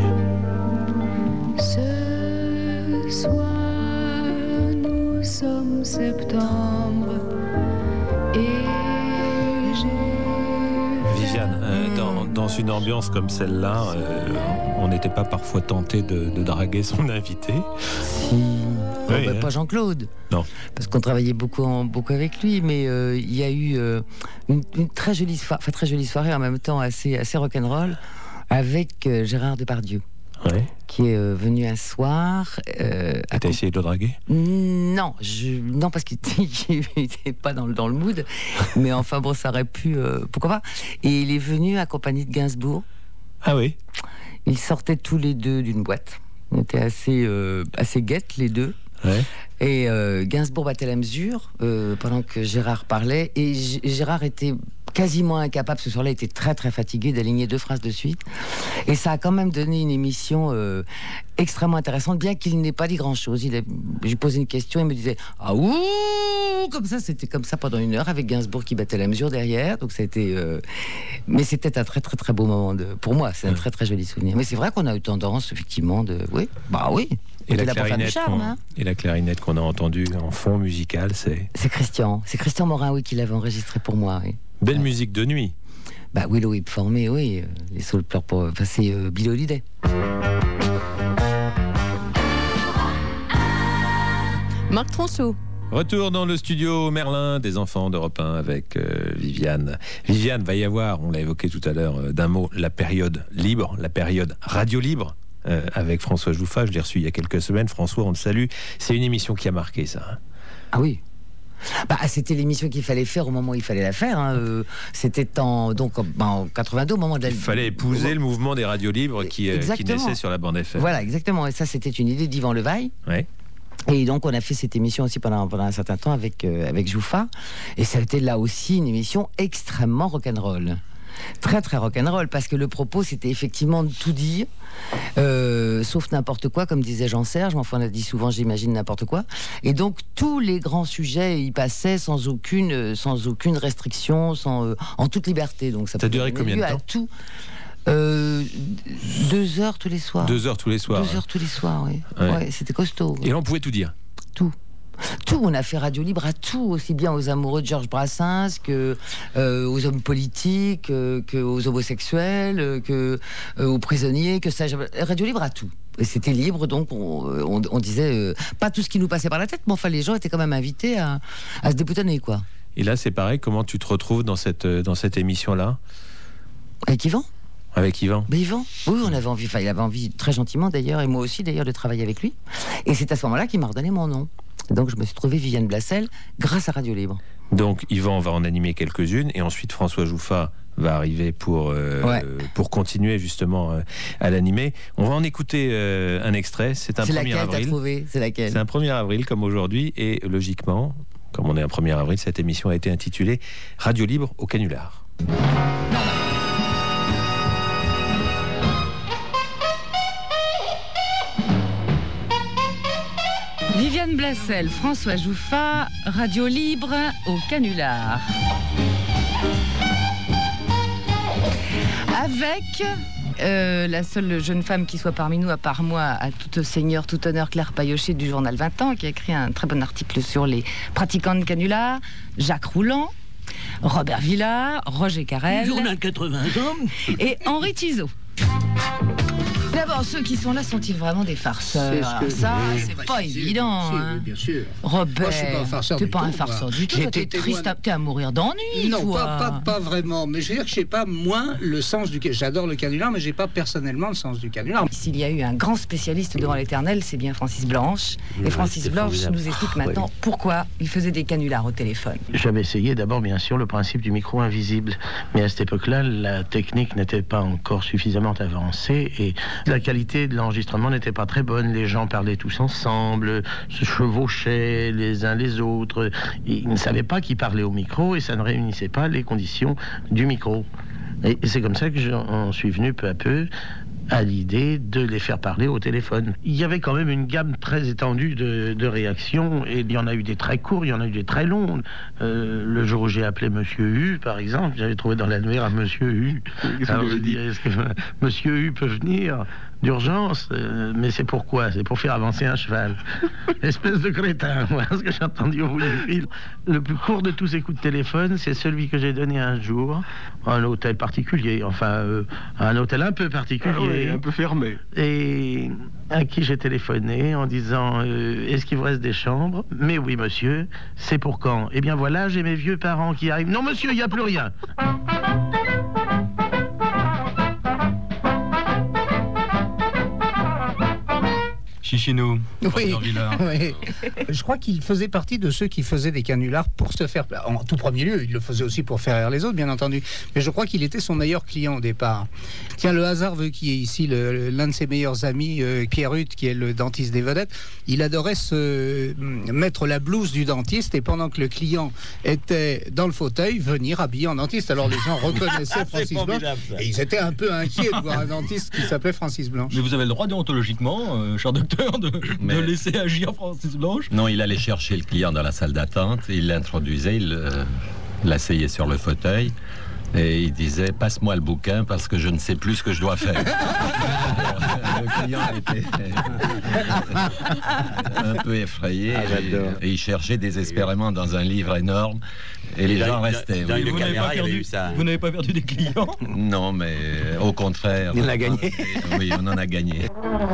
Ce soir, nous sommes septembre et j'ai... Viviane, euh, dans, dans une ambiance comme celle-là, euh, on n'était pas parfois tenté de, de draguer son invité? Si. Oh, Oui, bah, hein. Pas Jean-Claude. Non. Parce qu'on travaillait beaucoup, en- beaucoup avec lui, mais euh, il y a eu euh, une, une très jolie soirée, enfin très jolie soirée en même temps assez, assez rock'n'roll avec euh, Gérard Depardieu. Ouais. Qui est euh, venu un soir. Euh, Et t'as essayé de le draguer? Non, je, non parce qu'il n'était pas dans, le- dans le mood. Mais enfin bon, ça aurait pu, euh, pourquoi pas. Et il est venu accompagné de Gainsbourg. Ah oui. Ils sortaient tous les deux d'une boîte. On était assez, euh, assez guettes, les deux. Ouais. Et euh, Gainsbourg battait la mesure euh, pendant que Gérard parlait. Et G- Gérard était quasiment incapable, ce soir-là, il était très très fatigué d'aligner deux phrases de suite. Et ça a quand même donné une émission euh, extrêmement intéressante, bien qu'il n'ait pas dit grand-chose. Il a, je lui posais une question, il me disait « Ah ouh !» Comme ça, c'était comme ça pendant une heure, avec Gainsbourg qui battait la mesure derrière. Donc ça a été... Euh... Mais c'était un très très très beau moment. De... Pour moi, c'est un très très joli souvenir. Mais c'est vrai qu'on a eu tendance, effectivement, de... Oui, bah oui. Et la, là pour faire du charme, qu'on, hein. et la clarinette qu'on a entendue en fond musical, c'est... C'est Christian. C'est Christian Morin, oui, qui l'avait enregistré pour moi, oui. Belle ouais. musique de nuit. Bah Willow Hip formé, oui. Euh, les saules pleurent pour... Enfin, c'est euh, Bill Holiday. Marc Tronçot. Retour dans le studio Merlin des enfants d'Europe un avec euh, Viviane. Viviane, va y avoir, on l'a évoqué tout à l'heure euh, d'un mot, la période libre, la période radio libre. Euh, avec François Jouffat, je l'ai reçu il y a quelques semaines. François, on le salue. C'est une émission qui a marqué ça. Hein. Ah oui. Bah, c'était l'émission qu'il fallait faire au moment où il fallait la faire. Hein. Euh, c'était en, donc, bah, en quatre-vingt-deux, au moment de la... Il fallait épouser le mouvement des radios libres qui, euh, qui naissait sur la bande F M. Voilà, exactement. Et ça, c'était une idée d'Yvan Levaille. Ouais. Et donc, on a fait cette émission aussi pendant, pendant un certain temps avec, euh, avec Jouffat. Et ça a été là aussi une émission extrêmement rock'n'roll. Très très rock'n'roll, parce que le propos c'était effectivement de tout dire, euh, sauf n'importe quoi, comme disait Jean-Serge, enfin on a dit souvent j'imagine n'importe quoi, et donc tous les grands sujets y passaient sans aucune, sans aucune restriction, sans, euh, en toute liberté. Donc ça, ça a duré combien de temps? Tout. Euh, deux heures tous les soirs. Deux heures tous les soirs. Deux hein. heures tous les soirs, oui. Ouais. Ouais, c'était costaud. Et là on pouvait tout dire. Tout. Tout, on a fait Radio Libre à tout, aussi bien aux amoureux de Georges Brassens que euh, aux hommes politiques, euh, que aux homosexuels, euh, que euh, aux prisonniers, que ça. Radio Libre à tout. Et c'était libre, donc on, on, on disait euh, pas tout ce qui nous passait par la tête, mais enfin les gens étaient quand même invités à, à se déboutonner, quoi. Et là, c'est pareil. Comment tu te retrouves dans cette dans cette émission-là? Avec Yvan. Avec Yvan. Mais Yvan, oui, on avait envie. Enfin, il avait envie très gentiment d'ailleurs, et moi aussi d'ailleurs, de travailler avec lui. Et c'est à ce moment-là qu'il m'a redonné mon nom. Donc je me suis trouvée Viviane Blassel grâce à Radio Libre. Donc Yvan va en animer quelques-unes et ensuite François Jouffat va arriver pour, euh, ouais. pour continuer justement euh, à l'animer. On va en écouter euh, un extrait. C'est un C'est premier laquelle avril. T'as trouvé C'est laquelle C'est un premier avril comme aujourd'hui et logiquement, comme on est un premier avril, cette émission a été intitulée Radio Libre au canular. Viviane Blassel, François Jouffat, Radio Libre au canular. Avec euh, la seule jeune femme qui soit parmi nous, à part moi, à tout seigneur, tout honneur, Claire Payochet du journal vingt ans, qui a écrit un très bon article sur les pratiquants de canular, Jacques Rouland, Robert Villard, Roger Carrel, journal quatre-vingts ans, et Henri Tizot. D'abord, ceux qui sont là sont-ils vraiment des farceurs? C'est ce que... Ça, oui, c'est bah, pas si, évident. si, Hein. oui, bien sûr. Robert, moi, je suis pas un farceur t'es du pas tout, un farceur moi. du tout. J'ai T'es été triste, témoin... t'es à mourir d'ennui. Non, toi. pas, pas, pas vraiment. Mais je veux dire que je n'ai pas moins le sens du canular. J'adore le canular, mais j'ai pas personnellement le sens du canular. S'il y a eu un grand spécialiste devant l'éternel, c'est bien Francis Blanche. Oui, et Francis Blanche formidable. nous explique Ah, maintenant oui. pourquoi il faisait des canulars au téléphone. J'avais essayé d'abord, bien sûr, le principe du micro invisible. Mais à cette époque-là, la technique n'était pas encore suffisamment avancée et la qualité de l'enregistrement n'était pas très bonne. Les gens parlaient tous ensemble, se chevauchaient les uns les autres. Ils ne savaient pas qui parlait au micro et ça ne réunissait pas les conditions du micro. Et c'est comme ça que j'en suis venu peu à peu à l'idée de les faire parler au téléphone. Il y avait quand même une gamme très étendue de, de réactions, et il y en a eu des très courts, il y en a eu des très longs. Euh, le jour où j'ai appelé Monsieur U, par exemple, j'avais trouvé dans l'annuaire un Monsieur U. Alors je dis, est-ce que Monsieur U peut venir d'urgence? euh, Mais c'est pourquoi? C'est pour faire avancer un cheval. Espèce de crétin, voilà ce que j'ai entendu au bout du fil. Le plus court de tous ces coups de téléphone, c'est celui que j'ai donné un jour à un hôtel particulier, enfin euh, à un hôtel un peu particulier. Ah oui, un peu fermé. Et à qui j'ai téléphoné en disant euh, est-ce qu'il vous reste des chambres? Mais oui monsieur, c'est pour quand? Eh bien voilà, j'ai mes vieux parents qui arrivent. Non monsieur, il n'y a plus rien. Chichinou. Oui, oui. Je crois qu'il faisait partie de ceux qui faisaient des canulars pour se faire... En tout premier lieu, il le faisait aussi pour faire rire les autres, bien entendu. Mais je crois qu'il était son meilleur client au départ. Tiens, le hasard veut qu'il y ait ici le, l'un de ses meilleurs amis, euh, Pierre Huth, qui est le dentiste des vedettes. Il adorait se mettre la blouse du dentiste et pendant que le client était dans le fauteuil, venir habillé en dentiste. Alors les gens reconnaissaient Francis Blanche et ils étaient un peu inquiets de voir un dentiste qui s'appelait Francis Blanche. Mais vous avez le droit déontologiquement, euh, cher docteur, de, Mais... de laisser agir Francis Blanche? Non, il allait chercher le client dans la salle d'attente, il l'introduisait, il euh, l'asseyait sur le fauteuil et il disait « Passe-moi le bouquin parce que je ne sais plus ce que je dois faire. » Le client était un peu effrayé ah, et, et il cherchait désespérément dans un livre énorme et les dans, gens restaient. Dans, oui. Vous n'avez pas, perdu, pas perdu des clients? Non, mais euh, au contraire. Il en a gagné. Oui, on en a gagné.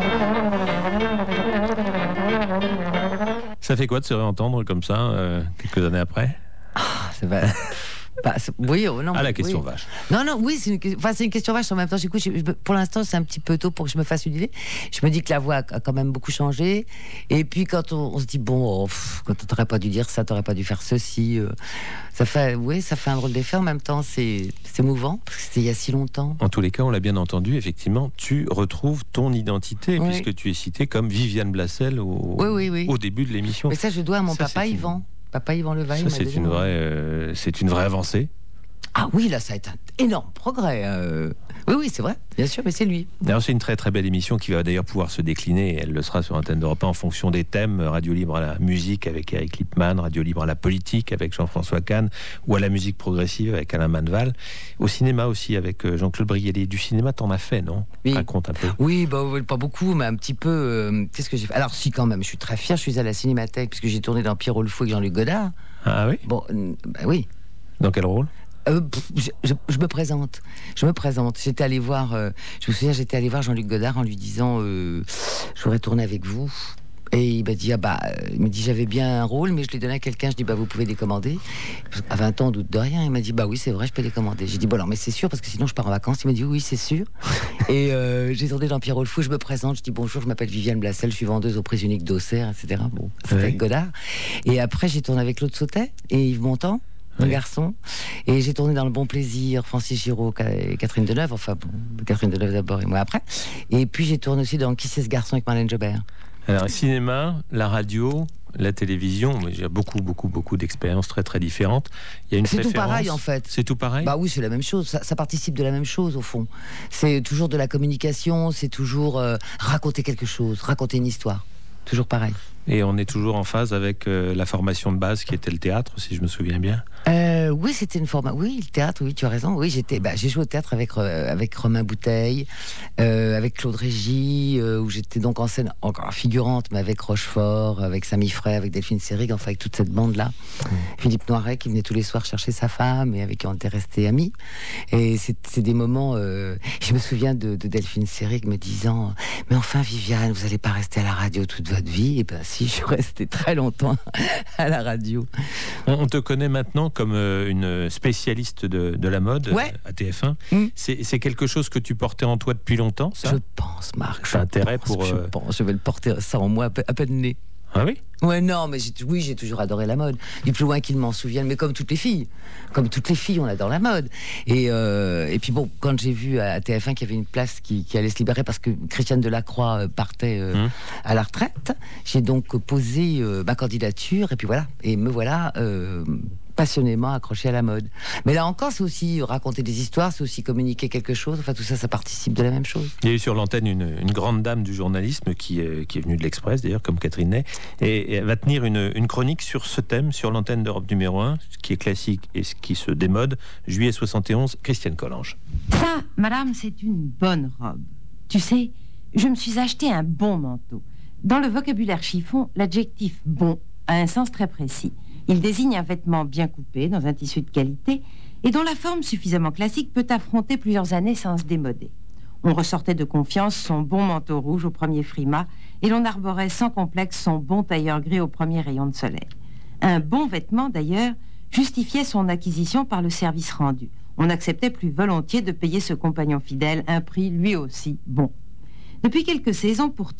Ça fait quoi de se réentendre comme ça, euh, quelques années après? Ah, c'est pas... Bah, oui, non, ah, la question oui. vache. Non, non, oui, c'est une, enfin, c'est une question vache. En même temps, j'écoute, je, pour l'instant, c'est un petit peu tôt pour que je me fasse une idée. Je me dis que la voix a quand même beaucoup changé. Et puis, quand on, on se dit, bon, oh, pff, quand t'aurais pas dû dire ça, t'aurais pas dû faire ceci. Euh, ça fait, oui, ça fait un drôle d'effet. En même temps, c'est, c'est mouvant, parce que c'était il y a si longtemps. En tous les cas, on l'a bien entendu, effectivement, tu retrouves ton identité, oui. puisque tu es citée comme Viviane Blassel au, oui, oui, oui. au début de l'émission. Mais ça, je dois à mon ça, papa Yvan. Une... Papa Yvan Levaille. Ça, c'est une, vraie, euh, c'est une vraie avancée. Ah oui, là, ça a été un énorme progrès. Euh... Oui, oui, c'est vrai, bien sûr, mais c'est lui. D'ailleurs, c'est une très très belle émission qui va d'ailleurs pouvoir se décliner, et elle le sera sur Antenne d'Europe un en fonction des thèmes. Radio Libre à la musique avec Eric Lippmann, Radio Libre à la politique avec Jean-François Kahn, ou à la musique progressive avec Alain Manval. Au cinéma aussi avec Jean-Claude Brialy. Du cinéma, t'en as fait, non? Oui. Raconte un peu. Oui, bah, pas beaucoup, mais un petit peu. Euh, qu'est-ce que j'ai fait? Alors, si, quand même, je suis très fier, je suis à la Cinémathèque, puisque j'ai tourné dans Pierrot le Fou avec Jean-Luc Godard. Ah oui? Bon, euh, bah oui. Dans quel rôle? Euh, je, je, je me présente, je me présente. J'étais allé voir, euh, je me souviens, j'étais allé voir Jean-Luc Godard en lui disant, euh, je voudrais tourner avec vous. Et il m'a dit, ah bah, il me dit, j'avais bien un rôle, mais je l'ai donné à quelqu'un. Je dis, bah, vous pouvez les commander. À vingt ans, on doute de rien. Il m'a dit, bah oui, c'est vrai, je peux les commander. J'ai dit, bon, alors, mais c'est sûr, parce que sinon, je pars en vacances. Il m'a dit, oui, c'est sûr. Et euh, j'ai tourné dans Pierrot le Fou, je me présente, je dis, bonjour, je m'appelle Viviane Blassel, je suis vendeuse aux prises uniques d'Auxerre, et cetera. Bon, c'était oui. avec Godard. Et après, j'ai tourné avec Claude Sautet et Yves Montand. Un oui. garçon, et j'ai tourné dans Le Bon Plaisir, Francis Giraud et Catherine Deneuve, enfin bon, Catherine Deneuve d'abord et moi après, et puis j'ai tourné aussi dans Qui c'est ce garçon avec Marlène Jobert. Alors, cinéma, la radio, la télévision, j'ai beaucoup, beaucoup, beaucoup d'expériences très, très différentes. Il y a une c'est préférence. tout pareil, en fait. C'est tout pareil? Bah oui, c'est la même chose. Ça, ça participe de la même chose, au fond. C'est toujours de la communication, c'est toujours euh, raconter quelque chose, raconter une histoire. Toujours pareil. Et on est toujours en phase avec euh, la formation de base qui était le théâtre, si je me souviens bien. Euh, oui, c'était une formation. Oui, le théâtre, oui, tu as raison. Oui, j'étais, bah, j'ai joué au théâtre avec, euh, avec Romain Bouteille, euh, avec Claude Régis, euh, où j'étais donc en scène encore figurante, mais avec Rochefort, avec Samy Frey, avec Delphine Seyrig, enfin avec toute cette bande-là. Mmh. Philippe Noiret qui venait tous les soirs chercher sa femme et avec qui on était restés amis. Et c'est, c'est des moments. Euh, je me souviens de, de Delphine Seyrig me disant, mais enfin Viviane, vous n'allez pas rester à la radio toute votre vie? Et ben si, je suis restée très longtemps à la radio. On te connaît maintenant comme euh, une spécialiste de, de la mode ouais. à T F un. Mmh. C'est, c'est quelque chose que tu portais en toi depuis longtemps, ça? Je pense, Marc. J'ai intérêt pense, pour. Je euh... pense, je vais le porter ça en moi à, pe- à peine né. Ah oui? Ouais, non, mais j'ai, oui, j'ai toujours adoré la mode. Du plus loin qu'ils m'en souviennent, mais comme toutes les filles. Comme toutes les filles, on adore la mode. Et, euh, et puis bon, quand j'ai vu à T F un qu'il y avait une place qui, qui allait se libérer parce que Christiane Delacroix partait euh, mmh. à la retraite, j'ai donc posé euh, ma candidature, et puis voilà. Et me voilà... Euh, passionnément accroché à la mode. Mais là encore, c'est aussi raconter des histoires, c'est aussi communiquer quelque chose. Enfin, tout ça, ça participe de la même chose. Il y a eu sur l'antenne une, une grande dame du journalisme qui est, qui est venue de l'Express, d'ailleurs, comme Catherine Ney, et, et elle va tenir une, une chronique sur ce thème, sur l'antenne d'Europe numéro un, ce qui est classique et ce qui se démode. Juillet soixante et onze, Christiane Collange. Ça, madame, c'est une bonne robe. Tu sais, je me suis acheté un bon manteau. Dans le vocabulaire chiffon, l'adjectif « bon » a un sens très précis. Il désigne un vêtement bien coupé, dans un tissu de qualité, et dont la forme suffisamment classique peut affronter plusieurs années sans se démoder. On ressortait de confiance son bon manteau rouge au premier frima, et l'on arborait sans complexe son bon tailleur gris au premier rayon de soleil. Un bon vêtement, d'ailleurs, justifiait son acquisition par le service rendu. On acceptait plus volontiers de payer ce compagnon fidèle un prix lui aussi bon. Depuis quelques saisons, pourtant,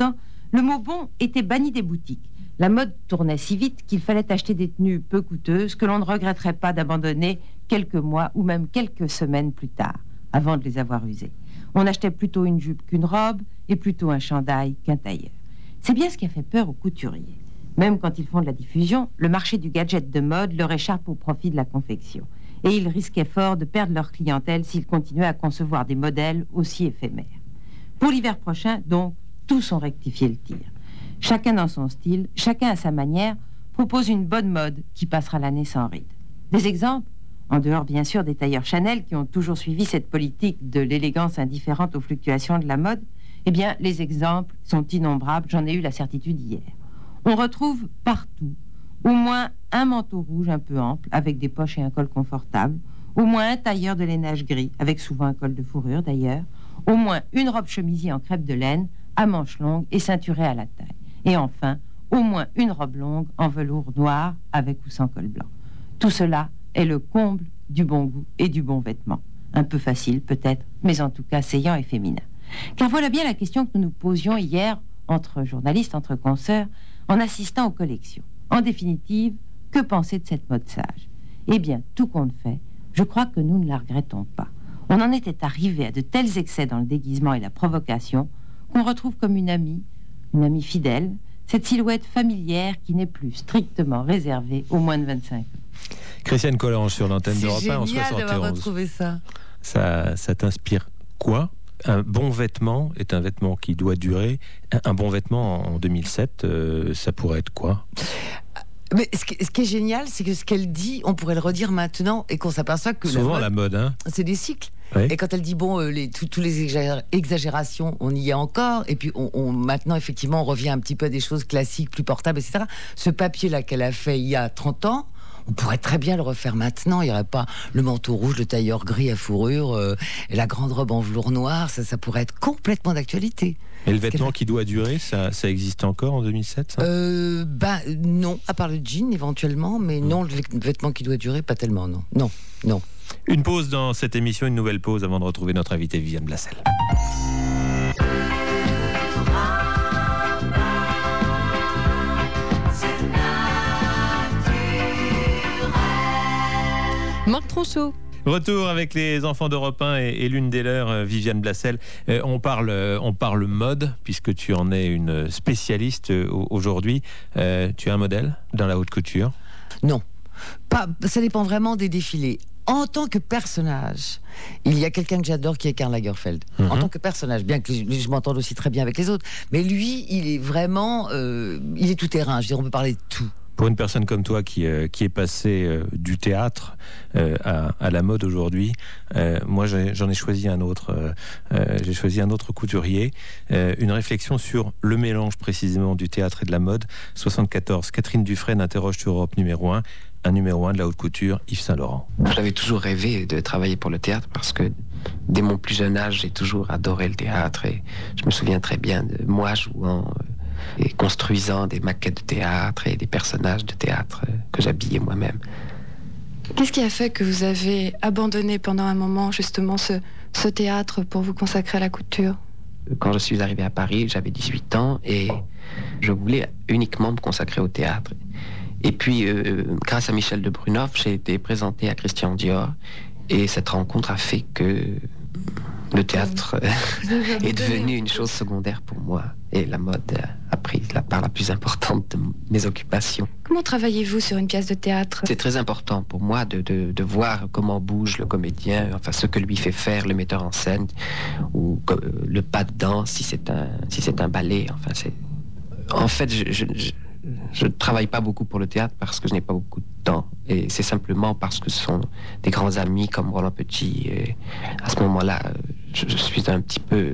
Le mot bon était banni des boutiques. La mode tournait si vite qu'il fallait acheter des tenues peu coûteuses que l'on ne regretterait pas d'abandonner quelques mois ou même quelques semaines plus tard, avant de les avoir usées. On achetait plutôt une jupe qu'une robe et plutôt un chandail qu'un tailleur. C'est bien ce qui a fait peur aux couturiers. Même quand ils font de la diffusion, le marché du gadget de mode leur échappe au profit de la confection. Et ils risquaient fort de perdre leur clientèle s'ils continuaient à concevoir des modèles aussi éphémères. Pour l'hiver prochain, donc, tous ont rectifié le tir. Chacun dans son style, chacun à sa manière, propose une bonne mode qui passera l'année sans ride. Des exemples, en dehors bien sûr des tailleurs Chanel qui ont toujours suivi cette politique de l'élégance indifférente aux fluctuations de la mode, eh bien, les exemples sont innombrables, j'en ai eu la certitude hier. On retrouve partout au moins un manteau rouge un peu ample, avec des poches et un col confortable, au moins un tailleur de lainage gris, avec souvent un col de fourrure d'ailleurs, au moins une robe chemisier en crêpe de laine, à manches longues et ceinturée à la taille. Et enfin, au moins une robe longue en velours noir, avec ou sans col blanc. Tout cela est le comble du bon goût et du bon vêtement. Un peu facile peut-être, mais en tout cas saillant et féminin. Car voilà bien la question que nous nous posions hier, entre journalistes, entre consoeurs, en assistant aux collections. En définitive, que penser de cette mode sage? Eh bien, tout compte fait, je crois que nous ne la regrettons pas. On en était arrivé à de tels excès dans le déguisement et la provocation qu'on retrouve comme une amie, une amie fidèle, cette silhouette familière qui n'est plus strictement réservée aux moins de vingt-cinq ans. Christiane Collange sur l'antenne d'Europe un en C'est génial soixante et onze. d'avoir retrouvé ça. Ça, ça t'inspire quoi? Un bon vêtement est un vêtement qui doit durer. Un, un bon vêtement en deux mille sept, euh, ça pourrait être quoi? Mais ce qui, ce qui est génial, c'est que ce qu'elle dit, on pourrait le redire maintenant et qu'on s'aperçoit que souvent la mode, la mode, hein, c'est des cycles. Oui. Et quand elle dit bon, euh, les, tous tous les exagér- exagérations, on y est encore. Et puis on, on, maintenant, effectivement, on revient un petit peu à des choses classiques, plus portables, et cetera. Ce papier-là qu'elle a fait il y a trente ans, on pourrait très bien le refaire maintenant. Il n'y aurait pas le manteau rouge, le tailleur gris à fourrure, euh, et la grande robe en velours noir. Ça, ça pourrait être complètement d'actualité. Et le vêtement qui doit durer, ça, ça existe encore en deux mille sept, ça euh, Ben non, à part le jean éventuellement, mais mmh. non, le vêtement qui doit durer, pas tellement, non. Non, non. Une pause dans cette émission, une nouvelle pause avant de retrouver notre invité Viviane Blassel. Marc Tronceau. Retour avec les enfants d'Europe un et, et l'une des leurs, Viviane Blassel. Euh, on, parle, on parle mode, puisque tu en es une spécialiste aujourd'hui. Euh, tu as un modèle dans la haute couture? Non. Pas, ça dépend vraiment des défilés. En tant que personnage, il y a quelqu'un que j'adore qui est Karl Lagerfeld. Mm-hmm. En tant que personnage, bien que je, je m'entende aussi très bien avec les autres. Mais lui, il est vraiment... Euh, il est tout terrain. Je veux dire, on peut parler de tout. Pour une personne comme toi qui, euh, qui est passée euh, du théâtre euh, à, à la mode aujourd'hui, euh, moi j'ai, j'en ai choisi un autre. Euh, euh, j'ai choisi un autre couturier. Euh, une réflexion sur le mélange précisément du théâtre et de la mode. soixante-quatorze, Catherine Dufresne interroge sur Europe numéro un. Un numéro un de la haute couture, Yves Saint-Laurent. J'avais toujours rêvé de travailler pour le théâtre parce que dès mon plus jeune âge, j'ai toujours adoré le théâtre. Et je me souviens très bien de moi jouant et construisant des maquettes de théâtre et des personnages de théâtre que j'habillais moi-même. Qu'est-ce qui a fait que vous avez abandonné pendant un moment justement ce, ce théâtre pour vous consacrer à la couture? Quand je suis arrivé à Paris, j'avais dix-huit ans et je voulais uniquement me consacrer au théâtre. Et puis, euh, grâce à Michel de Brunoff, j'ai été présenté à Christian Dior et cette rencontre a fait que le théâtre est devenu une chose secondaire pour moi et la mode a pris la part la plus importante de mes occupations. Comment travaillez-vous sur une pièce de théâtre? C'est très important pour moi de, de, de voir comment bouge le comédien, enfin ce que lui fait faire le metteur en scène ou euh, le pas de danse si c'est un, si c'est un ballet. Enfin, c'est... En fait, je... je, je Je ne travaille pas beaucoup pour le théâtre parce que je n'ai pas beaucoup de temps. Et c'est simplement parce que ce sont des grands amis comme Roland Petit. Et à ce moment-là, je, je suis un petit peu,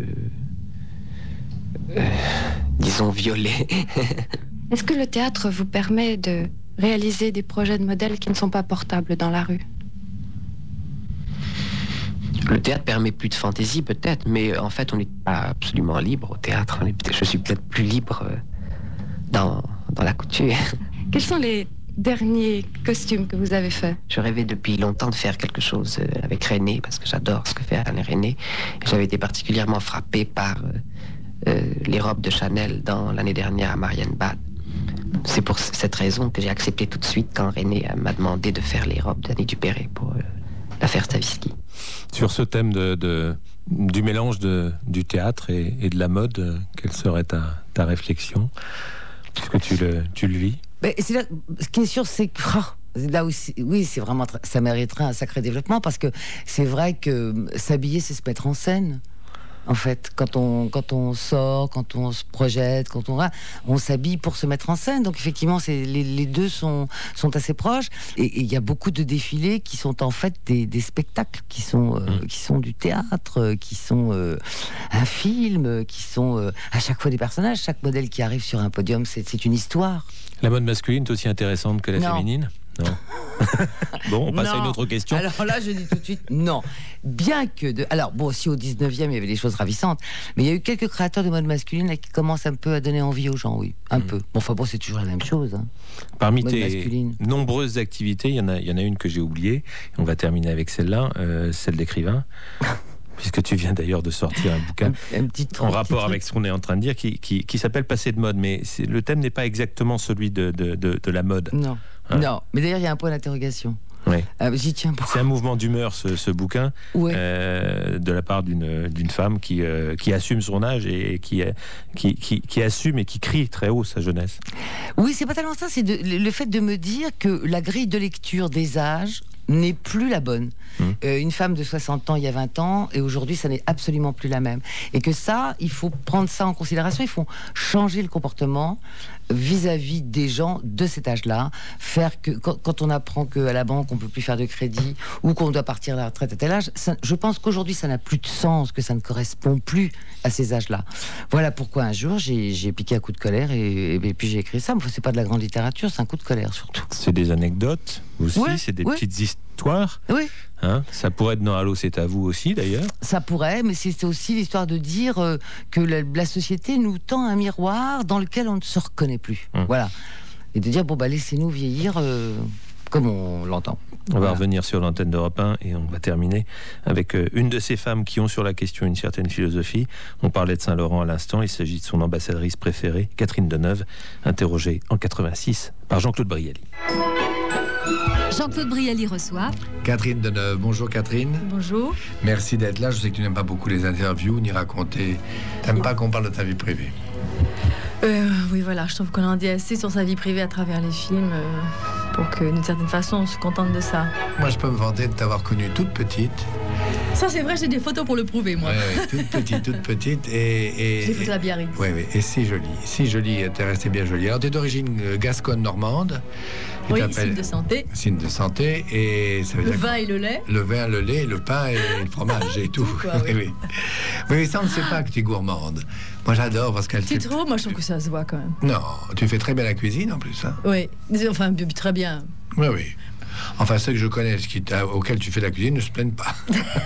euh, disons, violé. Est-ce que le théâtre vous permet de réaliser des projets de modèles qui ne sont pas portables dans la rue? Le théâtre permet plus de fantaisie, peut-être, mais en fait, on n'est pas absolument libre au théâtre. On est, je suis peut-être plus libre dans... dans la couture. Quels sont les derniers costumes que vous avez faits? Je rêvais depuis longtemps de faire quelque chose avec René, parce que j'adore ce que fait Alain René. J'avais été particulièrement frappé par euh, les robes de Chanel dans l'année dernière à Marienbad. C'est pour cette raison que j'ai accepté tout de suite quand René m'a demandé de faire les robes d'Annie Dupéré pour euh, l'affaire Stavisky. Sur ce thème de, de, du mélange de, du théâtre et, et de la mode, euh, quelle serait ta, ta réflexion? Est-ce que tu le, tu le vis? Mais c'est là, ce qui est sûr, c'est que oh, là aussi, oui, c'est vraiment, ça mériterait un sacré développement parce que c'est vrai que s'habiller, c'est se mettre en scène. En fait, quand on, quand on sort, quand on se projette, quand on va, on s'habille pour se mettre en scène. Donc effectivement, c'est, les, les deux sont, sont assez proches. Et il y a beaucoup de défilés qui sont en fait des, des spectacles, qui sont, euh, qui sont du théâtre, qui sont euh, un film, qui sont euh, à chaque fois des personnages. Chaque modèle qui arrive sur un podium, c'est, c'est une histoire. La mode masculine est aussi intéressante que la non. féminine? Non. Bon, on passe non. à une autre question. Alors là, je dis tout de suite non. Bien que de... Alors, bon, aussi au dix-neuvième, il y avait des choses ravissantes, mais il y a eu quelques créateurs de mode masculine là, qui commencent un peu à donner envie aux gens, oui. Un mmh. peu. Bon, enfin bon, c'est toujours la même chose. Hein. Parmi mode tes masculine. nombreuses activités, il y en a, il y en a une que j'ai oubliée. On va terminer avec celle-là, euh, celle d'écrivain. Puisque tu viens d'ailleurs de sortir un bouquin un, un petit, en rapport avec ce qu'on est en train de dire, qui, qui, qui s'appelle Passer de mode. Mais c'est, le thème n'est pas exactement celui de, de, de, de la mode. Non. Hein? Non. Mais d'ailleurs, il y a un point d'interrogation. Ouais. Euh, j'y tiens beaucoup. C'est un mouvement d'humeur, ce, ce bouquin, ouais. euh, de la part d'une, d'une femme qui, euh, qui assume son âge et qui, qui, qui, qui assume et qui crie très haut sa jeunesse. Oui, c'est pas tellement ça. C'est de, le fait de me dire que la grille de lecture des âges n'est plus la bonne. Mmh. Euh, une femme de soixante ans il y a vingt ans, et aujourd'hui, ça n'est absolument plus la même. Et que ça, il faut prendre ça en considération. Il faut changer le comportement vis-à-vis des gens de cet âge-là. Faire que, quand, quand on apprend qu'à la banque, on ne peut plus faire de crédit, ou qu'on doit partir à la retraite à tel âge, ça, je pense qu'aujourd'hui, ça n'a plus de sens, que ça ne correspond plus à ces âges-là. Voilà pourquoi un jour, j'ai, j'ai piqué un coup de colère, et, et, et puis j'ai écrit ça. Mais c'est pas de la grande littérature, c'est un coup de colère, surtout. C'est des anecdotes aussi, ouais, c'est des ouais. petites histoires. Oui. Hein, ça pourrait être dans Allô, c'est à vous aussi, d'ailleurs. Ça pourrait, mais c'est aussi l'histoire de dire euh, que la, la société nous tend un miroir dans lequel on ne se reconnaît plus. Hum. Voilà. Et de dire, bon, bah, laissez-nous vieillir euh, comme on l'entend. On voilà. va revenir sur l'antenne d'Europe un et on va terminer avec euh, une de ces femmes qui ont sur la question une certaine philosophie. On parlait de Saint-Laurent à l'instant, il s'agit de son ambassadrice préférée, Catherine Deneuve, interrogée en quatre-vingt-six par Jean-Claude Brialy. Jean-Claude Brialy reçoit Catherine Deneuve. Bonjour Catherine. Bonjour. Merci d'être là. Je sais que tu n'aimes pas beaucoup les interviews ni raconter. Tu n'aimes pas qu'on parle de ta vie privée. euh, Oui, voilà. Je trouve qu'on en dit assez sur sa vie privée à travers les films euh, pour que, d'une certaine façon, on se contente de ça. Moi, je peux me vanter de t'avoir connue toute petite. Ça, c'est vrai, j'ai des photos pour le prouver, moi. Oui, ouais, toute petite, toute petite. Et, et, j'ai des photos à Biarritz. Oui, oui, et si jolie. Si jolie, t'es restée bien jolie. Alors, t'es d'origine gasconne-normande. Oui, signe de santé. Signe de santé. Et ça veut le dire vin et le lait. Le vin, le lait, le pain et le fromage et tout. tout quoi, oui. oui, oui. Mais ça, on ne sait pas que tu es gourmande. Moi, j'adore parce qu'elle tu fait... trouves? Moi, je trouve que ça se voit quand même. Non, tu fais très bien la cuisine en plus. Hein. Oui, enfin, très bien. Oui, oui. Enfin, ceux que je connais, qui auxquels tu fais la cuisine, ne se plaignent pas.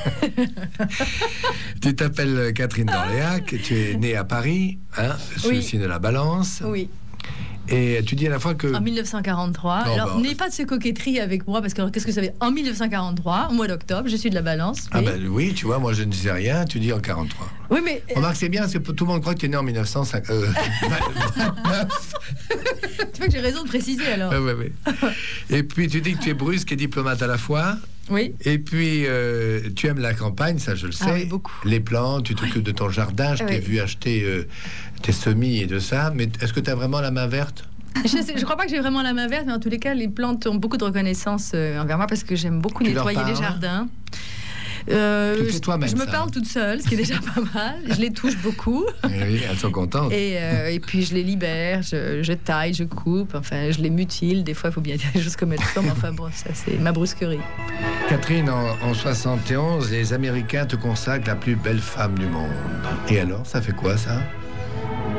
Tu t'appelles Catherine d'Orléac, tu es née à Paris, hein, sous oui. le signe de la balance. Oui. Et tu dis à la fois que... En mille neuf cent quarante-trois. Non, alors, bah, n'ayez pas de ces coquetteries avec moi, parce que alors, qu'est-ce que ça veut dire? En mille neuf cent quarante-trois, au mois d'octobre, je suis de la balance. Ah ben oui, tu vois, moi je ne disais rien, tu dis en quarante-trois. Oui, mais... Remarque, c'est bien, parce que tout le monde croit que tu es né en mille neuf cent cinq... Euh, vingt-neuf. Tu vois que j'ai raison de préciser, alors. Oui, oui, oui. Et puis, tu dis que tu es brusque et diplomate à la fois. Oui. Et puis, euh, tu aimes la campagne, ça je le sais. Ah oui, beaucoup. Les plantes, tu t'occupes oui. de ton jardin. Je t'ai oui. vu acheter euh, tes semis et de ça. Mais est-ce que tu as vraiment la main verte? Je ne crois pas que j'ai vraiment la main verte, mais en tous les cas, les plantes ont beaucoup de reconnaissance euh, envers moi parce que j'aime beaucoup tu nettoyer les jardins. Euh, tu le fais toi-même, je me ça. parle toute seule, ce qui est déjà pas mal. Je les touche beaucoup. Et oui, elles sont contentes. Et, euh, et puis je les libère, je, je taille, je coupe, enfin je les mutile. Des fois, il faut bien dire les choses comme elles sont, mais enfin bon, ça c'est ma brusquerie. Catherine, en, en soixante et onze, les Américains te consacrent la plus belle femme du monde. Et alors, ça fait quoi ça?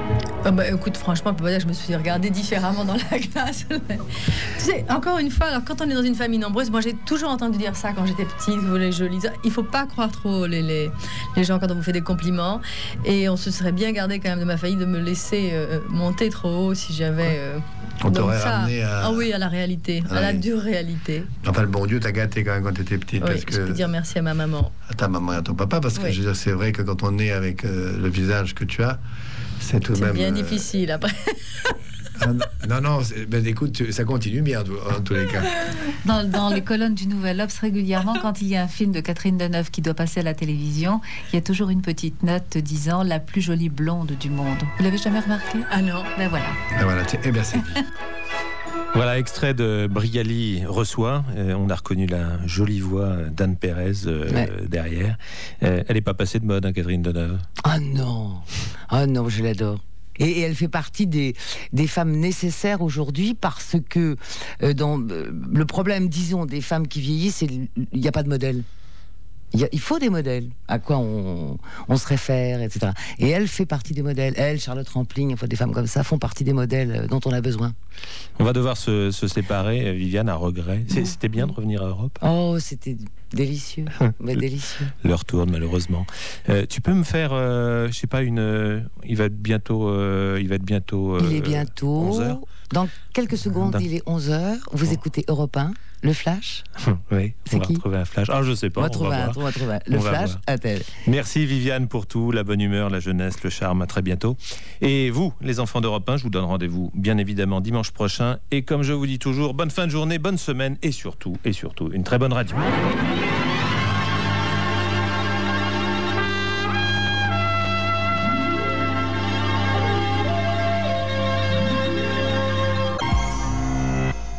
Oh bah, écoute, franchement, on peut pas dire que je me suis regardée différemment dans la classe. Tu sais, encore une fois, alors quand on est dans une famille nombreuse, moi j'ai toujours entendu dire ça quand j'étais petite, vous les jolies. Il faut pas croire trop les, les, les gens quand on vous fait des compliments. Et on se serait bien gardé quand même de ma famille de me laisser euh, monter trop haut si j'avais. Euh, on t'aurait ça, ramené à. Ah oui, à la réalité, Ah à la oui. dure réalité. Enfin, le bon Dieu t'a gâté quand même quand t'étais petite. Oui, parce je que... peux dire merci à ma maman. À ta maman et à ton papa, parce que Oui. je veux dire, c'est vrai que quand on est avec euh, le visage que tu as, c'est tout de C'est même. bien euh, difficile après. ah, non, non, c'est- ben, écoute, tu- ça continue bien en tous les cas. Dans, dans les colonnes du Nouvel Obs, régulièrement, quand il y a un film de Catherine Deneuve qui doit passer à la télévision, il y a toujours une petite note disant la plus jolie blonde du monde. Vous l'avez jamais remarqué? Ah non. Ben voilà. Ah, voilà, c'est- eh bien, c'est dit. Voilà, extrait de Brigali reçoit. Euh, on a reconnu la jolie voix d'Anne Pérez euh, Ouais. derrière. Euh, elle n'est pas passée de mode, hein, Catherine Deneuve. Ah non, ah non, je l'adore. Et, et elle fait partie des, des femmes nécessaires aujourd'hui parce que euh, dans euh, le problème, disons, des femmes qui vieillissent, c'est il n'y a pas de modèle. Il, y a- il faut des modèles, à quoi on, on se réfère, et cetera. Et elle fait partie des modèles. Elle, Charlotte Rampling, enfin, des femmes comme ça font partie des modèles euh, dont on a besoin. On va devoir se, se séparer, euh, Viviane, à regret. C'est- C'était bien de revenir à Europe. Oh, c'était délicieux, mais délicieux. L'heure tourne malheureusement. Euh, tu peux me faire, euh, je sais pas, une. euh, il va être bientôt. euh, il va être bientôt. Il est euh, bientôt. onze heures. Dans quelques secondes, Dans- il est onze heures. Vous écoutez Europe un, le Flash. Oui, C'est on va qui retrouver un flash. Ah, je sais pas. On va on trouver un, voir. on va trouver un. Le On va Flash, voir. à tel. Merci Viviane pour tout, la bonne humeur, la jeunesse, le charme. À très bientôt. Et vous, les enfants d'Europe un, je vous donne rendez-vous bien évidemment dimanche prochain. Et comme je vous dis toujours, bonne fin de journée, bonne semaine et surtout, et surtout, une très bonne radio.